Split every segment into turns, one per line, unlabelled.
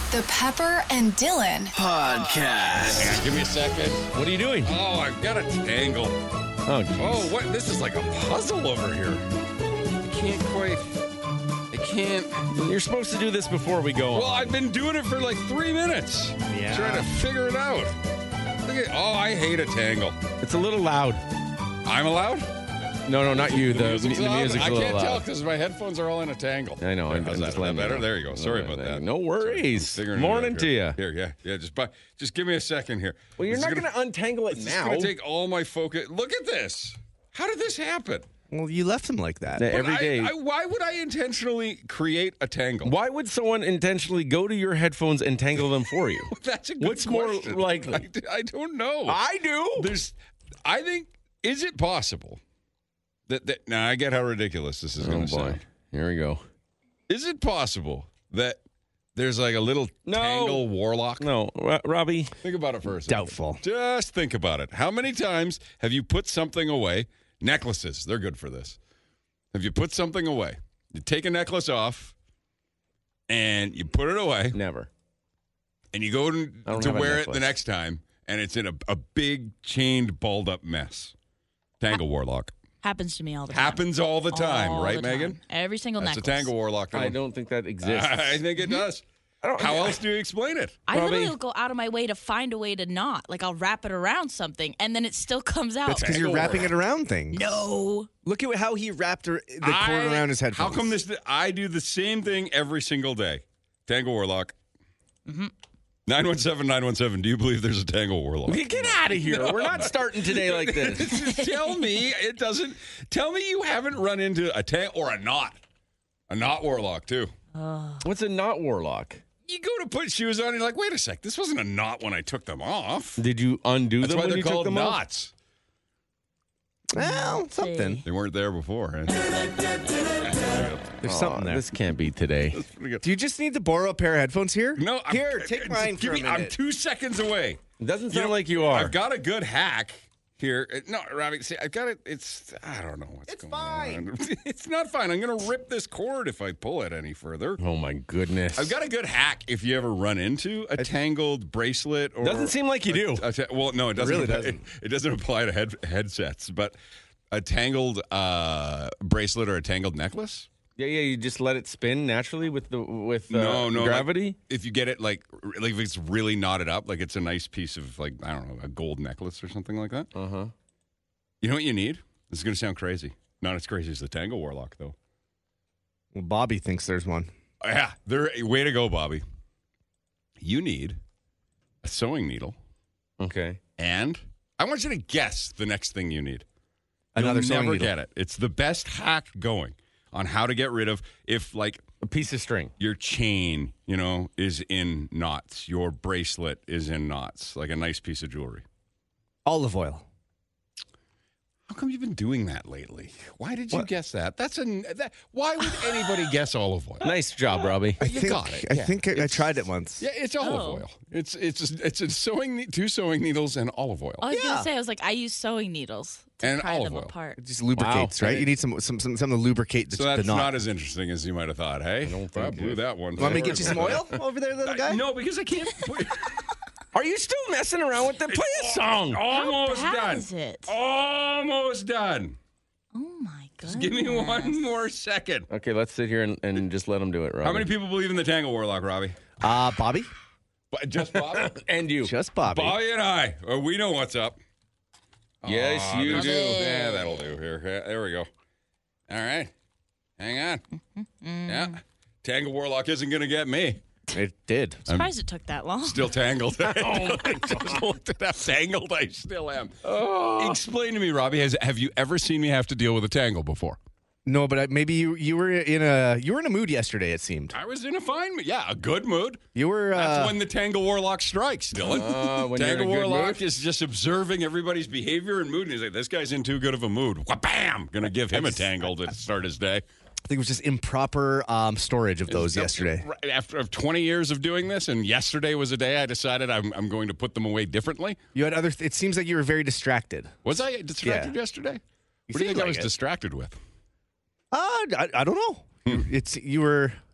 The Pepper and Dylan
Podcast.
Yeah, give me a second.
What are you doing?
Oh, I've got a tangle.
Oh, geez.
Oh, what? This is like a puzzle over here. I can't.
You're supposed to do this before we go on.
Well, I've been doing it for like 3 minutes.
Yeah.
Trying to figure it out. I hate a tangle.
It's a little loud.
I'm allowed?
No, not you. The music's
loud?
a little
I can't tell
loud.
because my headphones are all in a tangle.
I know. I'm
How's
just
that
letting
better?
you know.
There you go. Sorry about that.
No worries.
Figuring it out
Morning to you.
Here, yeah. Just give me a second here.
Well, you're
This
not
is
going to untangle it
It's
now.
going to take all my focus. Look at this. How did this happen?
Well, you left him like that.
Every day.
Why would I intentionally create a tangle?
Why would someone intentionally go to your headphones and tangle them for you?
That's a good
What's more
question.
likely?
I don't know.
I do.
I think, is it possible that now I get how ridiculous this is going to sound.
Here we go.
Is it possible that there's like a little tangle warlock?
No, Robbie.
Think about it for a second.
Doubtful.
Just think about it. How many times have you put something away? Necklaces, they're good for this. Have you put something away? You take a necklace off and you put it away.
Never.
And you go to
have a
wear it
necklace.
the next time, and it's in a big, chained, balled-up mess. Tangle warlock.
Happens to me all the time.
Happens all the time,
All
right,
the time.
Megan?
Every single
That's
necklace.
a tangle warlock.
I don't think that exists.
I think it does. How else do you explain it?
I
Robbie?
literally will go out of my way to find a way to not. Like, I'll wrap it around something, and then it still comes out.
That's because you're wrapping it around things.
No.
Look at how he wrapped the cord around his headphones.
How come this? I do the same thing every single day. Tangle warlock. 917-917. Do you believe there's a tangle warlock?
Get out of here. We're not starting today like this.
Tell me it doesn't. Tell me you haven't run into a knot. A knot warlock too.
What's a knot warlock?
You go to put shoes on, and you're like, wait a sec, this wasn't a knot when I took them off.
Did you undo
That's
them
why
when
they're
you took
called
them off?
knots.
Well, something.
They weren't there before. Eh?
There's something there.
This can't be today.
Pretty good.
Do you just need to borrow a pair of headphones here?
No,
Here, take mine for a minute.
I'm 2 seconds away.
It doesn't sound like you are.
I've got a good hack here. No, Robbie, see, I've got it. I don't know what's going on. It's not fine. I'm going to rip this cord if I pull it any further.
Oh, my goodness.
I've got a good hack if you ever run into a tangled bracelet. Or
Doesn't seem like you do.
Well, no, it doesn't.
really doesn't.
It doesn't apply to headsets, but a tangled bracelet or a tangled necklace.
Yeah, you just let it spin naturally with
No,
gravity.
like, if you get it like if it's really knotted up, like it's a nice piece of like I don't know, a gold necklace or something like that.
Uh-huh.
You know what you need? This is going to sound crazy. Not as crazy as the tangle warlock though.
Well, Bobby thinks there's one.
Yeah, way to go, Bobby. You need a sewing needle,
Okay.
and I want you to guess the next thing you need.
Another
You'll
sewing
never
needle.
get it. It's the best hack going on how to get rid of if like
A piece of string.
your chain, is in knots, your bracelet is in knots, like a nice piece of jewelry.
Olive oil.
How come you've been doing that lately? Why did you guess that? Why would anybody guess olive oil?
Nice job, Robbie.
You got it.
I
Yeah.
think I tried it once.
Yeah, it's olive oil. It's a two sewing needles and olive oil.
I was going to say, I use sewing needles to
And
pry
olive
them
oil.
apart.
It just lubricates,
Wow.
right? You need some to lubricate
So
the
that's
knot.
not as interesting as you might have thought, hey? I blew that one.
Want me to get you some oil over there, little guy?
No, because I can't.
Are you still messing around with it? Play a song.
Almost
How bad
done.
is it?
Almost done.
Oh, my goodness.
Give me one more second.
Okay, let's sit here and just let them do it, Robbie.
How many people believe in the tangle warlock, Robbie?
Bobby?
Just Bob?
And you.
Just Bobby.
Bobby and I. We know what's up.
Yes, you
That'll
do.
Yeah, that'll do. Here, there we go. All right. Hang on. Yeah. Tangle warlock isn't going to get me.
It did.
Surprised it took that long.
Still tangled. Oh, my God. Looked at how tangled I still am. Explain to me, Robbie, have you ever seen me have to deal with a tangle before?
No, but maybe you were in a mood yesterday. It seemed
I was in a fine mood. Yeah, a good mood.
you were.
That's when the tangle warlock strikes, Dylan.
when you're in a
Tangle
good
warlock
mood?
is just observing everybody's behavior and mood, and he's like, this guy's in too good of a mood. Wha-bam! Gonna give him a tangle to start his day.
I think it was just improper storage of those yesterday.
After 20 years of doing this, and yesterday was a day I decided I'm going to put them away differently.
You had other. It seems like you were very distracted.
Was I distracted
Yeah.
yesterday?
You
What do you think
seemed
I was
like it.
distracted with?
I don't know. You were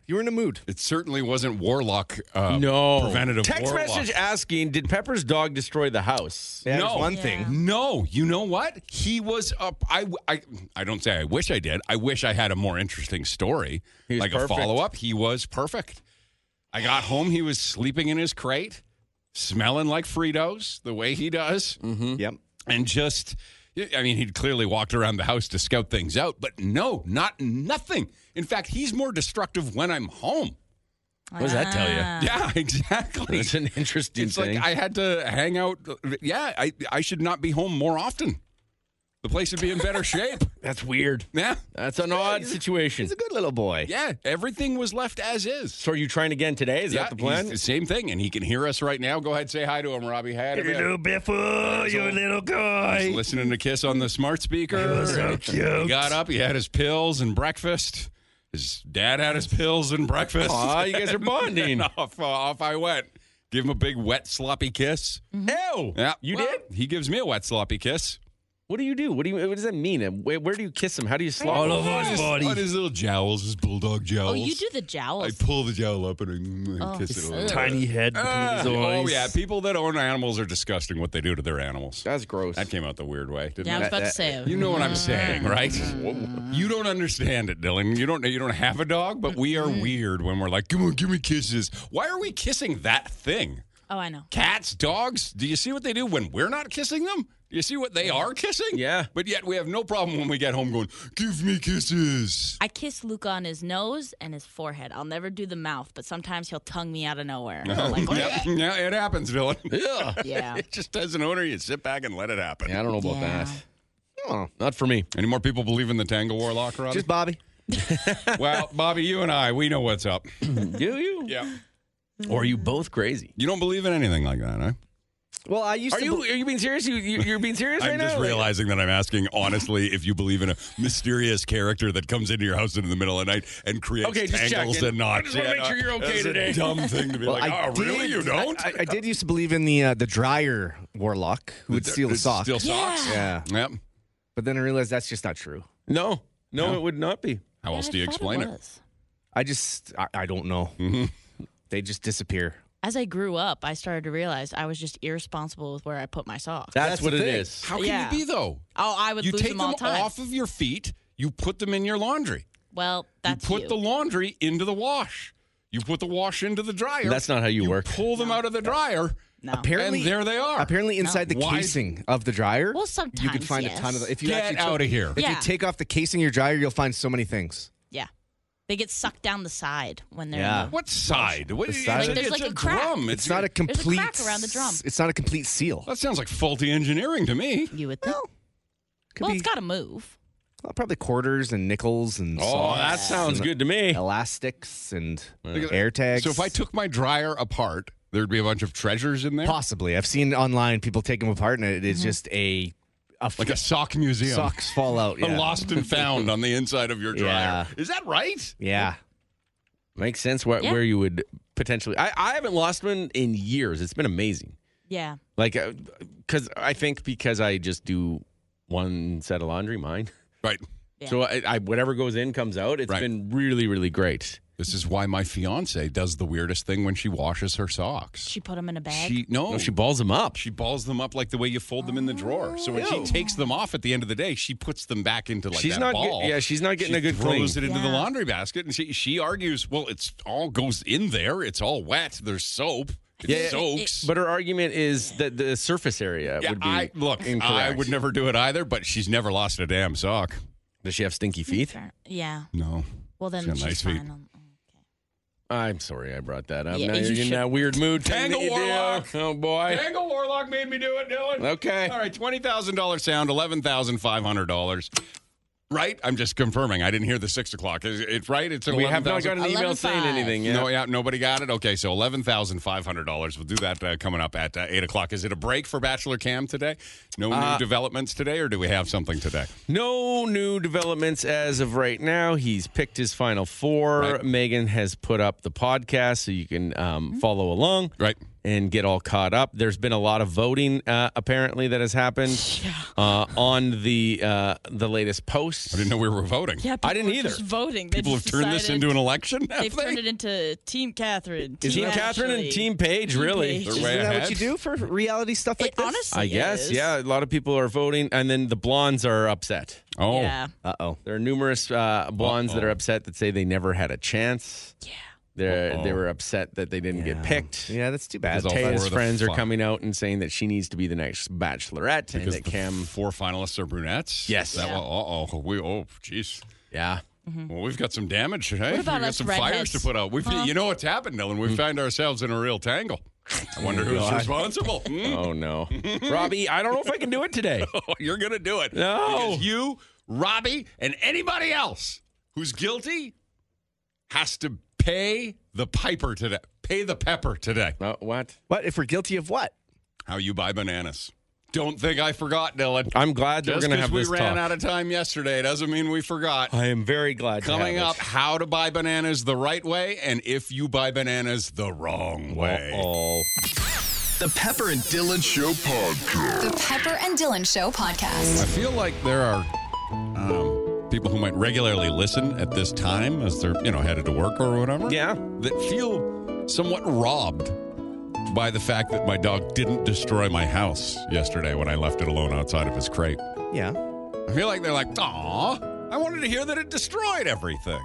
You were in a mood.
It certainly wasn't Warlock.
No.
Preventative
Text
Warlock.
message asking, did Pepper's dog destroy the house?
Yeah,
No.
that's one
Yeah.
thing.
No, you know what? He was up. I don't say I wish I did. I wish I had a more interesting story,
He was
like
perfect.
a follow up. He was perfect. I got home. He was sleeping in his crate, smelling like Fritos, the way he does,
Yep.
and just. I mean, he'd clearly walked around the house to scout things out, but no, nothing. In fact, he's more destructive when I'm home.
What does that tell you?
Yeah, exactly.
It's an interesting
It's
thing.
like I had to hang out. Yeah, I should not be home more often. The place would be in better shape.
That's weird.
Yeah.
That's an odd situation.
He's a good little boy.
Yeah, everything was left as is.
So are you trying again today? Is that the plan?
he's the same thing, and he can hear us right now. Go ahead, say hi to him, Robbie. Hi to him.
Biffle, you little guy.
He's listening to Kiss on the smart speaker.
so cute.
He got up. He had his pills and breakfast. His dad had his pills and breakfast.
Aw, you guys are bonding.
And off I went. Give him a big, wet, sloppy kiss.
Ew.
Yeah,
You
Well,
did?
He gives me a wet, sloppy kiss.
What do you do? What does that mean? Where do you kiss him? How do you slap him?
On his little jowls, his bulldog jowls.
Oh, you do the jowls.
I pull the jowl up and I kiss it a little.
Tiny head between his
Oh,
eyes.
yeah. People that own animals are disgusting what they do to their animals.
That's gross.
That came out the weird way, didn't
Yeah, I was
it?
about to say.
You know what I'm saying, right? You don't understand it, Dylan. You don't have a dog, but we are weird when we're like, come on, give me kisses. Why are we kissing that thing?
Oh, I know.
Cats, dogs, do you see what they do when we're not kissing them? Do you see what they are kissing?
Yeah.
But yet we have no problem when we get home going, give me kisses.
I kiss Luca on his nose and his forehead. I'll never do the mouth, but sometimes he'll tongue me out of nowhere. I'm like,
Yeah, it happens, Dylan.
Yeah.
yeah.
It just as an owner, you sit back and let it happen.
Yeah, I don't know about
Yeah.
that. Oh, not for me.
Any more people believe in the Tangle Warlock, Robbie?
Just Bobby.
Well, Bobby, you and I, we know what's up.
Do you?
Yeah.
Or are you both crazy?
You don't believe in anything like that, huh?
Well, I used
Are you being serious? You're being serious right
I'm
now?
just realizing that I'm asking honestly if you believe in a mysterious character that comes into your house in the middle of the night and creates
Okay, just
tangles
checking.
and knots.
I just wanna make sure you're okay
That's
today.
A dumb thing to be like, oh, really? You don't?
I did used to believe in the dryer warlock who would steal the socks.
Steal socks?
Yeah.
Yep.
But then I realized that's just not true.
No, it would not be.
How else do you explain it?
I don't know. They just disappear.
As I grew up, I started to realize I was just irresponsible with where I put my socks.
That's what
the
it
thing.
is.
How can
Yeah.
you be, though?
Oh, I would
You
lose
take
them all
them
the time.
off of your feet, you put them in your laundry.
Well, that's
you put
you.
the laundry into the wash. You put the wash into the dryer.
That's not how you work.
Pull them out of the dryer,
No.
Apparently,
and there they are.
Apparently, inside the
Why-
casing of the dryer,
Well, sometimes,
you could find
yes.
a ton of. If you
Get
actually
out of here.
If you
Yeah.
take off the casing of your dryer, you'll find so many things.
Yeah. They get sucked down the side when they're
Yeah.
in the,
What side? What,
The side? Like,
there's like
it's
a crack.
drum.
It's not a complete.
There's a crack around the drum.
It's not a complete seal.
That sounds like faulty engineering to me.
You would think.
Could
Well,
be
it's got to move.
probably quarters and nickels and
Oh,
socks
that sounds
and
good to me.
elastics and air tags.
So if I took my dryer apart, there'd be a bunch of treasures in there?
possibly, I've seen online people take them apart, and it is just a
Like a sock museum.
socks fall out.
A
Yeah.
lost and found on the inside of your dryer.
Yeah.
Is that right?
Yeah.
Makes sense where you would potentially. I haven't lost one in years. It's been amazing.
Yeah.
Like, because I just do one set of laundry, mine.
Right.
Yeah.
So I whatever goes in comes out. It's
Right.
been really, really great.
This is why my fiance does the weirdest thing when she washes her socks.
She put them in a bag.
No, she balls them up.
She balls them up like the way you fold them in the drawer. So when she takes them off at the end of the day, she puts them back into like
She's
that
not
ball.
she's not getting
She
a good
throws
clean.
it into the
Yeah.
laundry basket, and she argues, well, it's all goes in there. It's all wet. There's soap. It soaks.
But her argument is that the surface area would be incorrect.
I would never do it either, but she's never lost a damn sock.
Does she have stinky feet?
Yeah.
No.
Well, then
She's got
she's
nice feet.
fine.
I'm sorry I brought that up.
Yeah,
now
you
you're in
should-
that weird mood.
Tangle
thing that you do.
Warlock.
Oh, boy.
Tangle Warlock made me do it, Dylan.
Okay.
All right, $20,000 sound, $11,500. Right? I'm just confirming. I didn't hear the 6 o'clock. Is it right? It's
We have not
11,000?
got an email saying
11,500.
anything yet.
No, nobody got it. Okay, so $11,500. We'll do that coming up at 8 o'clock. Is it a break for Bachelor Cam today? No new developments today, or do we have something today?
No new developments as of right now. He's picked his final four.
Right.
Megan has put up the podcast so you can follow along.
Right.
and get all caught up. There's been a lot of voting, apparently, that has happened on the latest posts.
I didn't know we were voting.
Yeah,
I didn't
people are
either.
just voting.
People have turned this into an election.
They've turned it into Team Catherine.
Team Catherine and Team Paige, really.
They're
Isn't
way
that
ahead.
what you do for reality stuff like
It
this?
honestly
I guess,
is.
yeah. A lot of people are voting, and then the blondes are upset.
Oh,
Yeah.
Uh-oh.
There are numerous blondes that are upset that say they never had a chance.
Yeah.
They were upset that they didn't get picked.
Yeah, that's too bad.
Because all four
Taya's
of the
friends are
fi-
coming out and saying that she needs to be the next Bachelorette, and
because
that
the
Cam,
4 finalists are brunettes.
Yes.
That,
Yeah.
jeez.
yeah,
Well, we've got some damage. Hey?
What about
We've got
us
some fires
redheads?
to put out. You know what's happened, Dylan? We find ourselves in a real tangle. I wonder who's
God.
responsible.
Oh no, Robbie, I don't know if I can do it today.
You're going to do it.
No.
Because you, Robbie, and anybody else who's guilty has to pay the piper today. Pay the pepper today.
What?
What? If we're guilty of what?
How you buy bananas. Don't think I forgot, Dylan.
I'm glad that we're
Just
going to
because
have
we
this
ran
talk.
out of time yesterday doesn't mean we forgot.
I am very glad.
Coming
to have
up, how to buy bananas the right way, and if you buy bananas the wrong way.
Oh,
The Pepper and Dylan Show podcast.
The Pepper and Dylan Show podcast.
I feel like there are people who might regularly listen at this time as they're, headed to work or whatever.
yeah.
That feel somewhat robbed by the fact that my dog didn't destroy my house yesterday when I left it alone outside of his crate.
Yeah.
I feel like they're like, aw, I wanted to hear that it destroyed everything.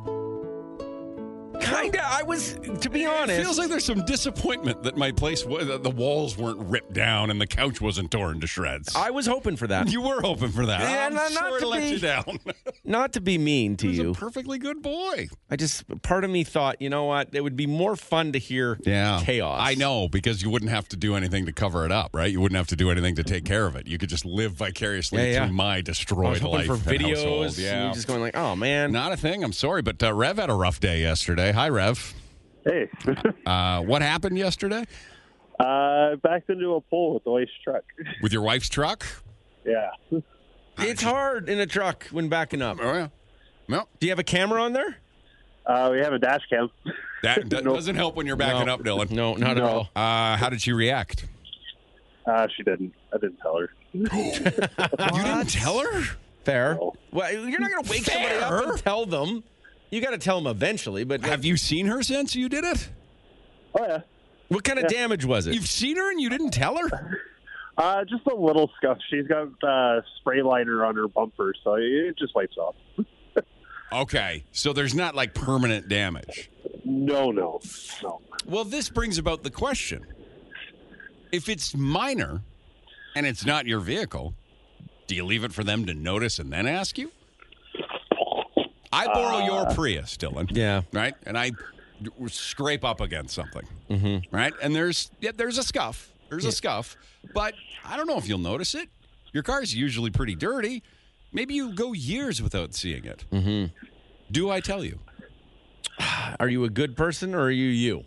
Kinda. I was, to be honest.
It feels like there's some disappointment that my place, the walls weren't ripped down and the couch wasn't torn to shreds.
I was hoping for that.
You were hoping for that.
Yeah,
I'm
not
sorry
to
to let
be-
you down.
Not to be mean to
He was
you.
a perfectly good boy.
Part of me thought, you know what? It would be more fun to hear chaos.
I know, because you wouldn't have to do anything to cover it up, right? You wouldn't have to do anything to take care of it. You could just live vicariously
Yeah.
through my
I was
destroyed
hoping
life
for
and
videos.
household.
And
Yeah.
you're just going like, oh, man.
Not a thing. I'm sorry, but Rev had a rough day yesterday. Hi, Rev.
Hey,
What happened yesterday
backed into a pole with the wife's truck.
with your wife's truck?
Yeah.
It's hard in a truck when backing up.
Oh, yeah. No,
Do you have a camera on there?
We have a dash cam.
that doesn't help when you're backing up, Dylan.
No, not at all.
How did she react?
She didn't. I didn't tell her.
You didn't tell her?
Fair.
No.
Well, you're not going to wake somebody up and tell them. You got to tell them eventually. But
Have you seen her since you did it?
Oh, yeah.
what kind of damage was it?
You've seen her and you didn't tell her?
Just a little scuff. She's got spray liner on her bumper, so it just wipes off.
Okay, so there's not like permanent damage.
No.
Well, this brings about the question. If it's minor and it's not your vehicle, do you leave it for them to notice and then ask you? I borrow your Prius, Dylan.
Yeah.
Right? And I scrape up against something. Mm-hmm. Right? And there's a scuff. There's a scuff. But I don't know if you'll notice it. Your car's usually pretty dirty. Maybe you go years without seeing it. Mm-hmm. Do I tell you?
Are you a good person or are you?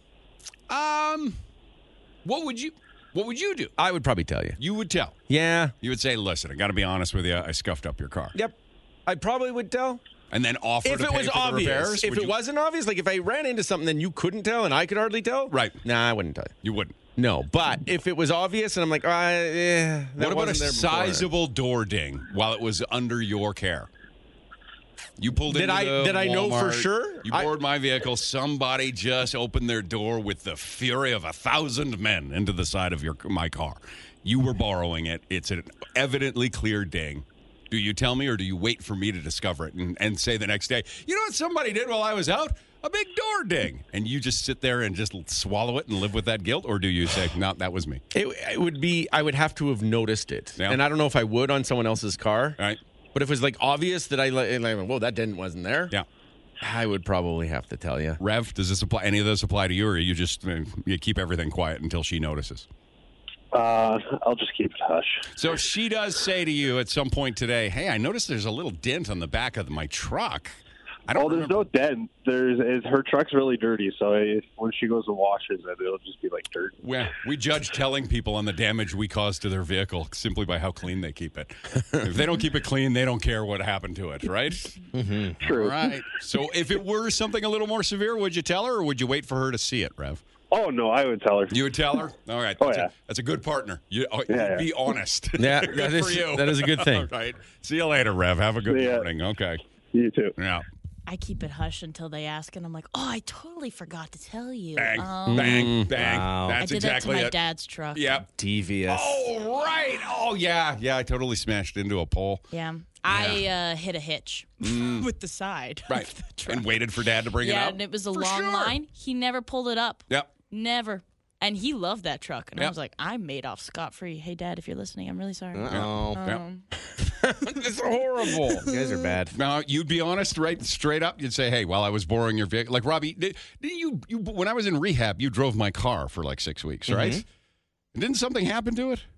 What would you do?
I would probably tell you.
You would tell.
Yeah.
You would say, listen, I got to be honest with you. I scuffed up your car.
Yep. I probably would tell.
And then offer
If
to
it
pay
was
for the
obvious.
repairs?
If
Would
it
you-
wasn't obvious, like if I ran into something then you couldn't tell and I could hardly tell.
Right.
Nah, I wouldn't tell you.
You wouldn't.
No, but if it was obvious and I'm like, that
What about a
wasn't there before.
sizable door ding while it was under your care? You pulled
Did
into
I-
the
did I know for
Walmart,
sure?
You boarded my vehicle. Somebody just opened their door with the fury of 1,000 men into the side of my car. You were borrowing it. It's an evidently clear ding. Do you tell me or do you wait for me to discover it and say the next day, you know what somebody did while I was out? A big door ding. And you just sit there and just swallow it and live with that guilt? Or do you say, no, that was me?
It would be, I would have to have noticed it.
Yeah.
And I don't know if I would on someone else's car.
All right.
But if it was like obvious that whoa, that dent wasn't there.
Yeah.
I would probably have to tell you.
Rev, does this apply? Any of this apply to you, or you just you keep everything quiet until she notices?
I'll just keep it hush.
So if she does say to you at some point today, "Hey, I noticed there's a little dent on the back of my truck." I don't.
There's no dent. Her truck's really dirty, so when she goes and washes it, it'll just be like dirt.
We judge telling people on the damage we cause to their vehicle simply by how clean they keep it. If they don't keep it clean, they don't care what happened to it, right?
True.
Right. So if it were something a little more severe, would you tell her, or would you wait for her to see it, Rev?
Oh, no, I would tell her.
You would tell her? All right.
Oh,
That's,
yeah.
That's a good partner. You
Yeah.
Be honest.
Yeah,
Good
that
for
is-
you.
that is a good thing.
All right. See you later, Rev. Have a good
See ya.
morning. Okay.
You too.
Yeah.
I keep it hush until they ask, and I'm like, oh, I totally forgot to tell you.
Bang,
Oh.
bang, bang.
Wow.
I
That's
did
exactly
that to my
it.
dad's truck.
Yep.
Devious.
Oh, right. Oh, yeah. Yeah, I totally smashed into a pole.
Yeah. I hit a hitch with the side. of
Right.
the truck.
And waited for Dad to bring it
Yeah,
up.
and it was a
For
long
sure.
line. He never pulled it up.
Yep.
Never. And he loved that truck. And I
Yep.
was like, I made off scot-free. Hey, Dad, if you're listening, I'm really sorry.
Oh,
Yep.
It's horrible.
you guys are bad.
Now, you'd be honest, right? Straight up, you'd say, "Hey, while I was borrowing your vehicle, like Robbie, did you when I was in rehab, you drove my car for like 6 weeks, right? And didn't something happen to it?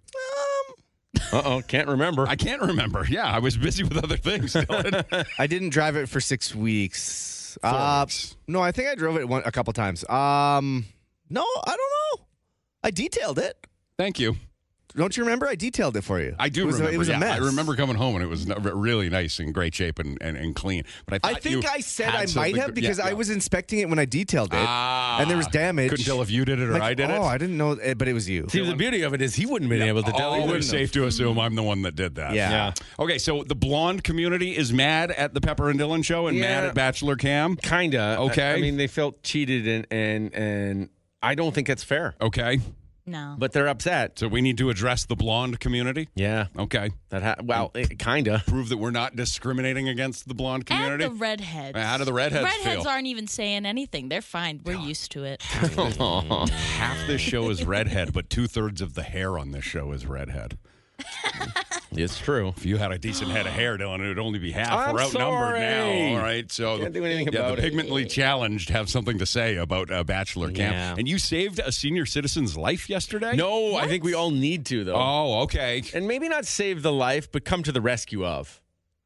Can't remember.
I can't remember. Yeah, I was busy with other things. Dylan.
I didn't drive it for 6 weeks.
4 weeks.
No, I think I drove it a couple times. No, I don't know. I detailed it.
Thank you.
Don't you remember? I detailed it for you.
I do
it was
remember.
It was
yeah,
a mess.
I remember coming home and it was really nice and great shape and clean. But
I
thought
think
you
I said
had
I might
something-
have because
yeah,
I
yeah.
was inspecting it when I detailed it, and there was damage.
Couldn't tell if you did it or
Like,
I did it.
Oh, I didn't know, but it was you.
See, the beauty of it is he wouldn't have been able to tell. He
Always
wouldn't
safe to assume I'm the one that did that.
Yeah.
Okay, so the blonde community is mad at the Pepper and Dylan show and mad
Yeah.
at Bachelor Cam.
Kinda.
Okay.
I mean, they felt cheated, and I don't think it's fair.
Okay,
No.
But they're upset.
so we need to address the blonde community.
Yeah.
Okay,
Kinda.
prove that we're not discriminating against the blonde community.
And the redheads.
How do the redheads
Redheads
feel?
aren't even saying anything. They're fine. We're used to it.
Half this show is redhead, but 2/3 of the hair on this show is redhead.
It's true.
If you had a decent head of hair, Dylan, it would only be half.
I'm
We're outnumbered
sorry.
now. All right, so
Can't do anything
yeah,
about
the
it.
pigmentally challenged have something to say about Bachelor Camp.
Yeah.
And you saved a senior citizen's life yesterday.
No, I think we all need to, though.
Oh, okay.
And maybe not save the life, but come to the rescue of.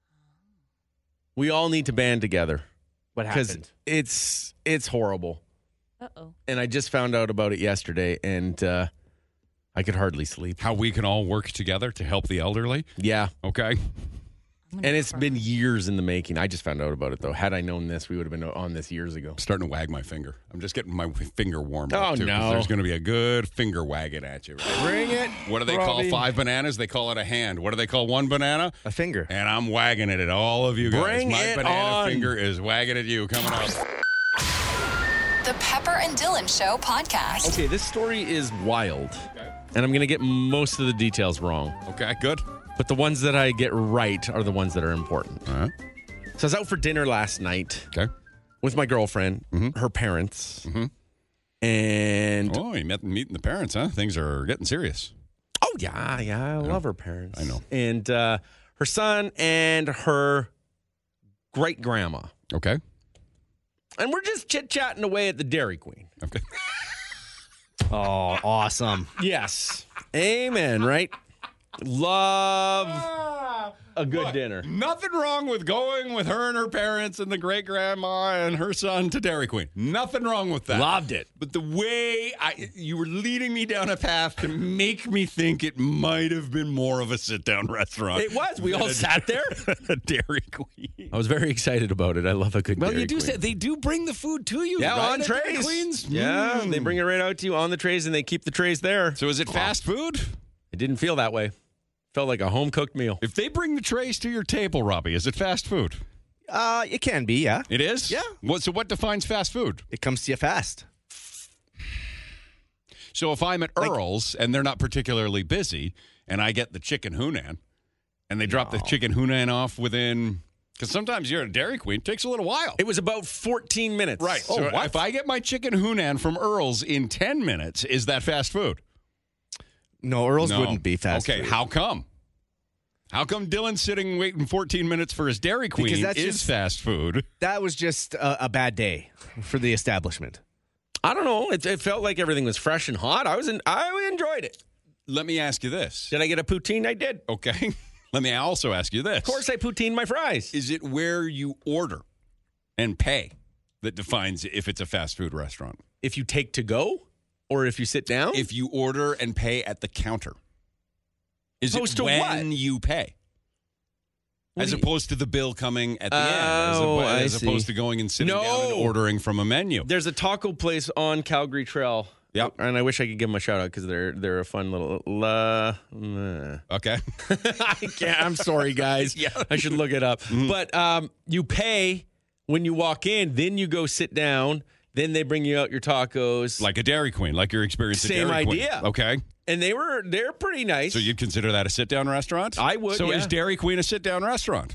We all need to band together.
What
Because it's horrible.
Uh-oh.
And I just found out about it yesterday, and I could hardly sleep.
How we can all work together to help the elderly.
Yeah.
Okay.
And it's been years in the making. I just found out about it, though. Had I known this, we would have been on this years ago.
I'm starting to wag my finger. I'm just getting my finger warm up,
Oh,
too. 'cause
no.
There's going to be a good finger wagging at you. Right?
Bring it.
What do they call
Robbie.
5 bananas? They call it a hand. What do they call 1 banana?
A finger.
And I'm wagging it at all of you guys.
Bring
My
it
banana
on.
finger is wagging at you coming up.
The Pepper and Dylan Show podcast.
Okay, this story is wild. And I'm going to get most of the details wrong.
Okay, good.
But the ones that I get right are the ones that are important.
All right.
So I was out for dinner last night
Okay.
with my girlfriend, her parents, and
Oh, you meeting the parents, huh? Things are getting serious.
oh yeah, I love her parents.
I know.
And her son and her great grandma,
Okay.
and we're just chit chatting away at the Dairy Queen.
Okay.
Oh, awesome.
Yes, amen. Right? Love a good dinner.
Nothing wrong with going with her and her parents and the great grandma and her son to Dairy Queen. Nothing wrong with that.
Loved it.
But the way you were leading me down a path to make me think it might have been more of a sit-down restaurant.
It was. We all sat there.
A Dairy Queen.
I was very excited about it. I love a good
Well,
Dairy
you do
Queen.
say they do bring the food to you.
Yeah,
right,
on
at Dairy
trays.
Queens?
Yeah,
Mm.
they bring it right out to you on the trays, and they keep the trays there.
So is it fast food?
It didn't feel that way. Felt like a home cooked meal.
If they bring the trays to your table, Robbie, is it fast food?
It can be, yeah.
It is?
Yeah.
So what defines fast food?
It comes to you fast.
So if I'm at Earl's and they're not particularly busy and I get the chicken hunan and they drop the chicken hunan off within, because sometimes you're at a Dairy Queen, it takes a little while.
It was about 14 minutes.
Right.
Oh,
So
what?
if I get my chicken hunan from Earl's in 10 minutes, is that fast food?
No, Earl's
No.
wouldn't be fast
Okay,
food.
how come? How come Dylan's sitting waiting 14 minutes for his Dairy Queen
Because that's
is
just-
fast food?
That was just a bad day for the establishment.
I don't know. It felt like everything was fresh and hot. I enjoyed it.
Let me ask you this.
Did I get a poutine? I did. Of
Okay. Let me also ask you this.
course, I poutine my fries.
Is it where you order and pay that defines if it's a fast food restaurant?
If you take to go or if you sit down?
If you order and pay at the counter. Is
Opposed
it
to
when
what?
you pay? As opposed to the bill coming at the end.
I
As
see.
opposed to going and sitting down and
No.
ordering from a menu.
There's a taco place on Calgary Trail.
Yep.
And I wish I could give them a shout out because they're a fun little.
Okay.
I can't. I'm sorry, guys. I should look it up. But you pay when you walk in, then you go sit down. Then they bring you out your tacos.
Like a Dairy Queen, like your experience at
Same
Dairy Queen.
idea.
Okay.
And they're pretty nice.
So you'd consider that a sit-down restaurant?
I would,
So
yeah.
is Dairy Queen a sit-down restaurant?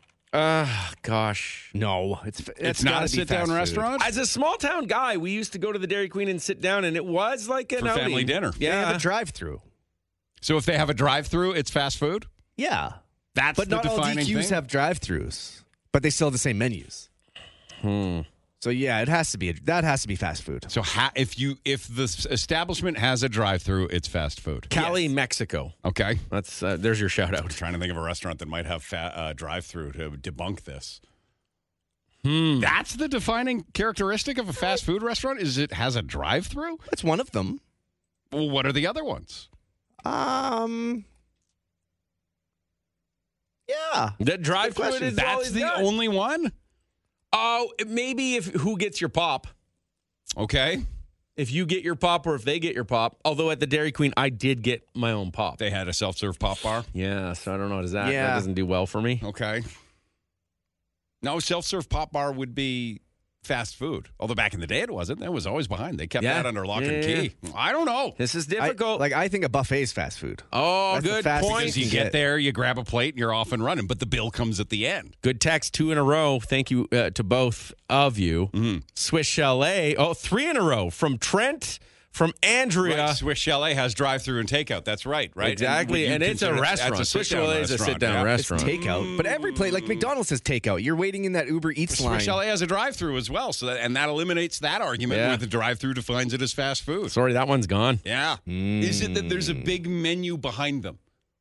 Gosh.
No,
It's not a sit-down restaurant?
As a small town guy, we used to go to the Dairy Queen and sit down, and it was like an
For
outing.
family dinner.
They have
Yeah.
a drive-through.
So if they have a drive-through, it's fast food?
Yeah,
That's
but
the
not all
defining
DQs
thing?
have drive-throughs, but they still have the same menus. So yeah, that has to be fast food.
So if the establishment has a drive-through, it's fast food.
Cali, Mexico.
Okay.
That's there's your shout out.
Trying to think of a restaurant that might have drive-through to debunk this. That's the defining characteristic of a fast food restaurant, is it has a drive-through?
That's one of them.
Well, what are the other ones?
Yeah.
The drive-through
question.
is
That's
always
the
good.
only one?
Oh, maybe if who gets your pop.
Okay.
If you get your pop or if they get your pop. Although at the Dairy Queen, I did get my own pop.
They had a self-serve pop bar?
Yeah, so I don't know. That
Yeah.
doesn't do well for me.
Okay. No, self-serve pop bar would be fast food. Although back in the day it wasn't. That was always behind. They kept
Yeah.
that under lock and
Yeah.
key. I don't know.
This is difficult.
I think a buffet is fast food.
oh,
That's the
good
fastest
point.
Because you get there, you grab a plate, and you're off and running. But the bill comes at the end.
Good text, 2 in a row. Thank you to both of you. Swiss Chalet. Oh, 3 in a row from Trent, from Andrea.
Right. Swiss Chalet has drive-through and takeout. That's right.
Exactly,
You
and it's a
consider
restaurant.
that's
Swiss
sit-down
Chalet is a
restaurant,
sit-down
yeah.
restaurant.
Takeout, but every plate, like McDonald's has takeout. You're waiting in that Uber Eats line.
Swiss Chalet has a drive-through as well, so that eliminates that argument.
Yeah.
With the drive-through defines it as fast food.
Sorry, that one's gone.
Yeah. Is it that there's a big menu behind them?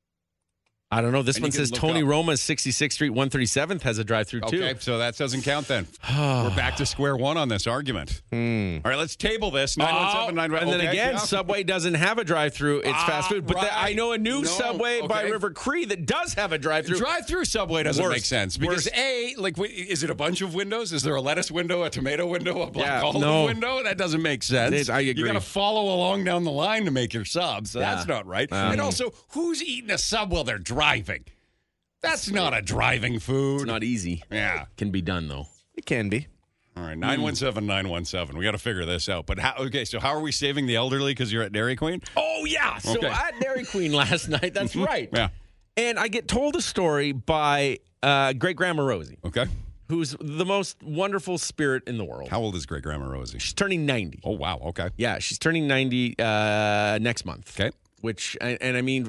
I don't know. This
And
one
you can
says
look
Tony
up.
Roma's 66th Street, 137th has a drive-through too.
Okay, so that doesn't count then. We're back to square one on this argument. All right, let's table this. 917-9.
And then
okay,
again,
yeah.
Subway doesn't have a drive-through. It's fast food. But
right.
I know a new
No,
Subway by
okay.
River Cree that does have a drive-through.
Drive-through Subway doesn't
Worse.
make sense because is it a bunch of windows? Is there a lettuce window, a tomato window, a black olive
no.
window? That doesn't make sense.
I agree.
You got to follow along down the line to make your subs. So
Yeah.
that's not right. And also, who's eating a sub while they're driving? That's not a driving food.
It's not easy.
Yeah.
Can be done though.
It can be.
All right, 917-917. We got to figure this out. But so how are we saving the elderly because you're at Dairy Queen?
Oh yeah. So
Okay.
at Dairy Queen last night. That's right.
Yeah.
And I get told a story by great grandma Rosie,
Okay.
who's the most wonderful spirit in the world.
How old is great grandma Rosie?
She's turning 90.
Oh, wow. Okay.
Yeah, she's turning 90 next month.
Okay.
Which and I mean,